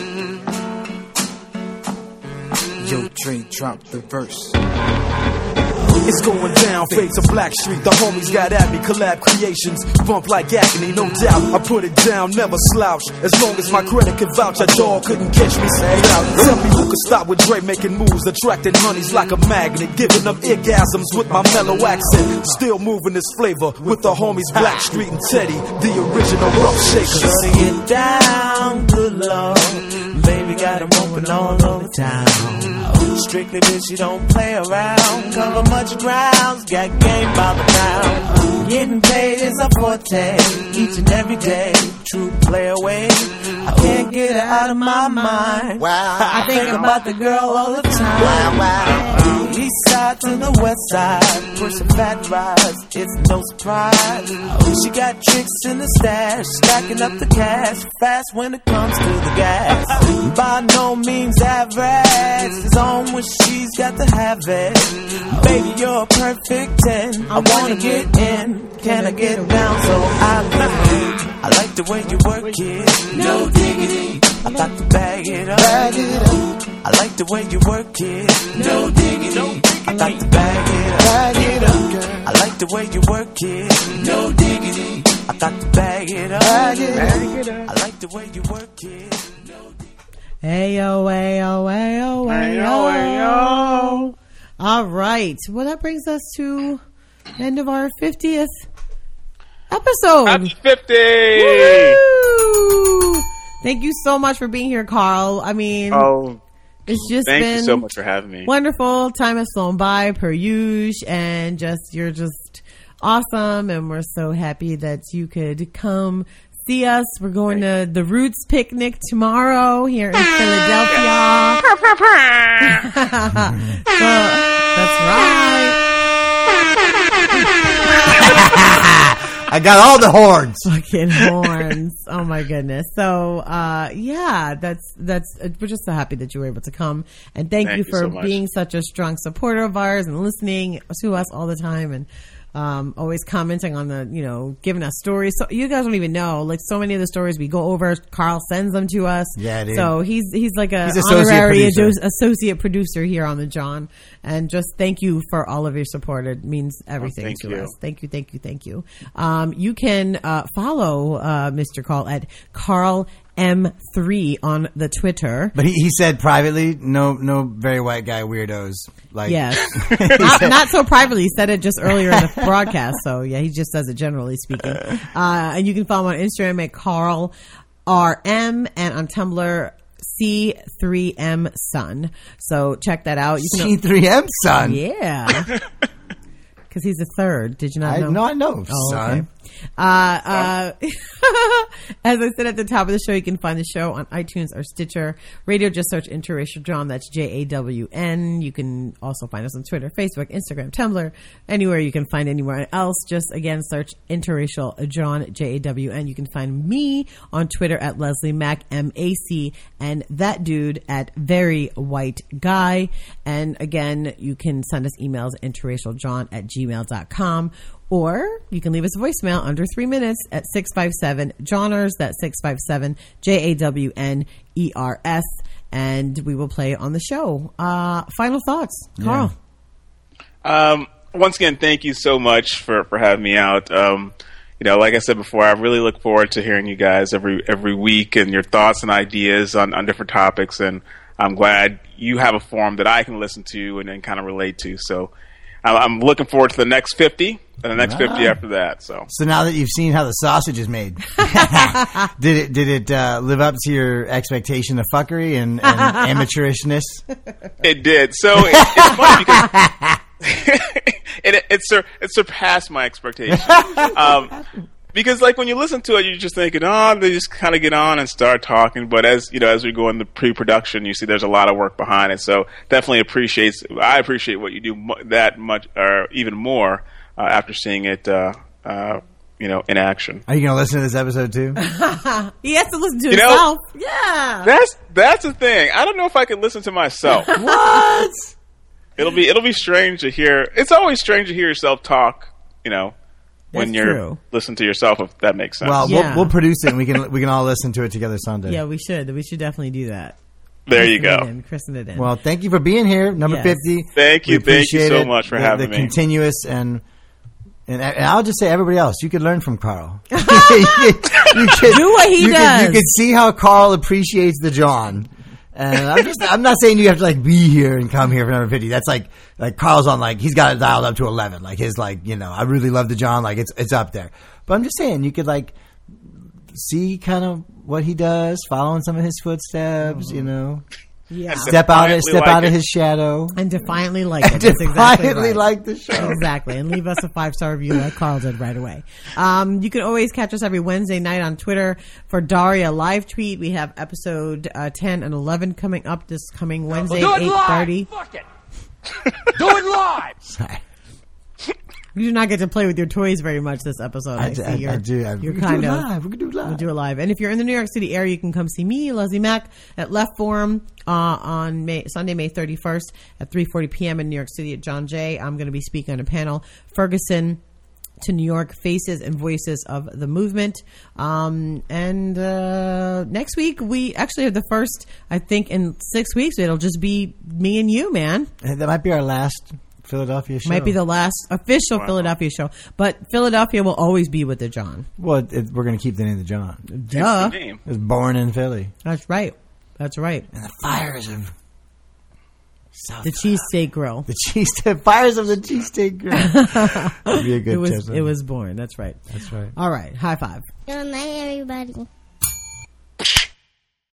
Yo, Dre, drop the verse. It's going down, fade to Blackstreet. The homies got at me, collab creations. Bump like agony, no doubt. I put it down, never slouch. As long as my credit can vouch, a dog couldn't catch me saying out. Tell me who could stop with Dre making moves, attracting honeys like a magnet, giving them orgasms with my mellow accent. Still moving this flavor with the homies Blackstreet and Teddy, the original rough shakers. Shutting it down, good lord. Baby got 'em open all over town. Strictly bitch, you don't play around. Cover much grounds, got game by the pound. Getting paid is a forte, each and every day. True play away, I can't get her out of my mind. I think about the girl all the time. East side to the west side, pushing fat rides, it's no surprise. She got tricks in the stash, stacking up the cash, fast when it comes to the gas. By no means average, it's on when she's got to have it. Baby, you're a perfect 10, I wanna get in, can I get down so I live? I like the way you work it, no diggity. I got to bag it up. I like the way you work it, no diggity. I got to bag it up. I like the way you work it, no diggity. I got to bag it up. I like the way you work it. Ayo, ayo, ayo, ayo, ayo. All right. Well, that brings us to the end of our 50th episode. Happy 50! Woo! Thank you so much for being here, Carl. I mean, it's just thank been you so much for having me. Wonderful. Time has flown by per usual, and you're just awesome, and we're so happy that you could come see us. We're going to the Roots picnic tomorrow here in Philadelphia. That's right. I got all the horns. Fucking horns. Oh my goodness. So, yeah, we're just so happy that you were able to come, and thank you for so much. being such a strong supporter of ours and listening to us all the time, and always commenting on the, giving us stories. So you guys don't even know, like, so many of the stories we go over, Carl sends them to us. Yeah, dude. So he's like a He's honorary producer. associate producer here on the John. And just thank you for all of your support. It means everything to us. Thank you. You can follow Mr. Carl at Carl M3 on the Twitter. But he said privately, no very white guy weirdos. Like, yes. not so privately. He said it just earlier in the broadcast. So yeah, he just does it generally speaking. And you can follow him on Instagram at Carl RM, and on Tumblr C3M Son. So check that out. You can C3M Son. Yeah. Because he's a third. Did you not know? No, I know, oh, son. Okay. As I said at the top of the show, you can find the show on iTunes or Stitcher Radio. Just search Interracial John. That's JAWN. You can also find us on Twitter, Facebook, Instagram, Tumblr, anywhere you can find anywhere else. Just again, search Interracial John, JAWN. You can find me on Twitter at Leslie Mac, MAC, and that dude at Very White Guy. And again, you can send us emails at interracialjohn@gmail.com. Or you can leave us a voicemail under 3 minutes at 657-JOHNERS. That's 657-JAWNERS. And we will play it on the show. Final thoughts, Carl. Once again, thank you so much for having me out. Like I said before, I really look forward to hearing you guys every week and your thoughts and ideas on different topics. And I'm glad you have a forum that I can listen to and then kind of relate to. So I'm looking forward to the next 50 and the next 50 after that. So now that you've seen how the sausage is made, did it live up to your expectation of fuckery and amateurishness? It did. So it's funny because it surpassed my expectations. Because like when you listen to it, you're just thinking, they just kind of get on and start talking. But as we go in the pre-production, you see there's a lot of work behind it. So definitely I appreciate what you do that much, or even more after seeing it, in action. Are you going to listen to this episode too? He has to listen to himself. Yeah, that's the thing. I don't know if I can listen to myself. What? It'll be strange to hear. It's always strange to hear yourself talk. When you're listening to yourself, if that makes sense. Well, we'll produce it and we can all listen to it together someday. Yeah, we should. We should definitely do that. There you go. Christen it in. Well, thank you for being here, number 50. Thank you so much for having me. The continuous and I'll just say, everybody else, you could learn from Carl. you could, do what he does. You could see how Carl appreciates the John. And I'm not saying you have to be here and come here for number 50. That's like Carl's on he's got it dialed up to 11. His I really love the John. It's up there. But I'm just saying you could see kind of what he does, follow in some of his footsteps, Yeah. Step out of his shadow. And defiantly like it. That's exactly right. Like the show. Exactly. And leave us a 5-star review like Carl did right away. You can always catch us every Wednesday night on Twitter for Daria live tweet. We have episode 10 and 11 coming up this coming Wednesday, 8:30. Fuck it. Do it live. Sorry. You do not get to play with your toys very much this episode. I do. You're kind of. We can do it live. We'll do it live. And if you're in the New York City area, you can come see me, Leslie Mack, at Left Forum on Sunday, May 31st at 3:40 p.m. in New York City at John Jay. I'm going to be speaking on a panel, Ferguson to New York, Faces and Voices of the Movement. And next week, we actually have the first, I think, in 6 weeks, it'll just be me and you, man. And that might be our last Philadelphia show. Might be the last official Philadelphia show. But Philadelphia will always be with the John. Well, we're going to keep the name of the John. Duh. It was born in Philly. That's right. And the fires of South the cheesesteak grill. The fires of the cheesesteak grill. That'd be a good it was born. That's right. That's right. All right. High five. Good night, everybody.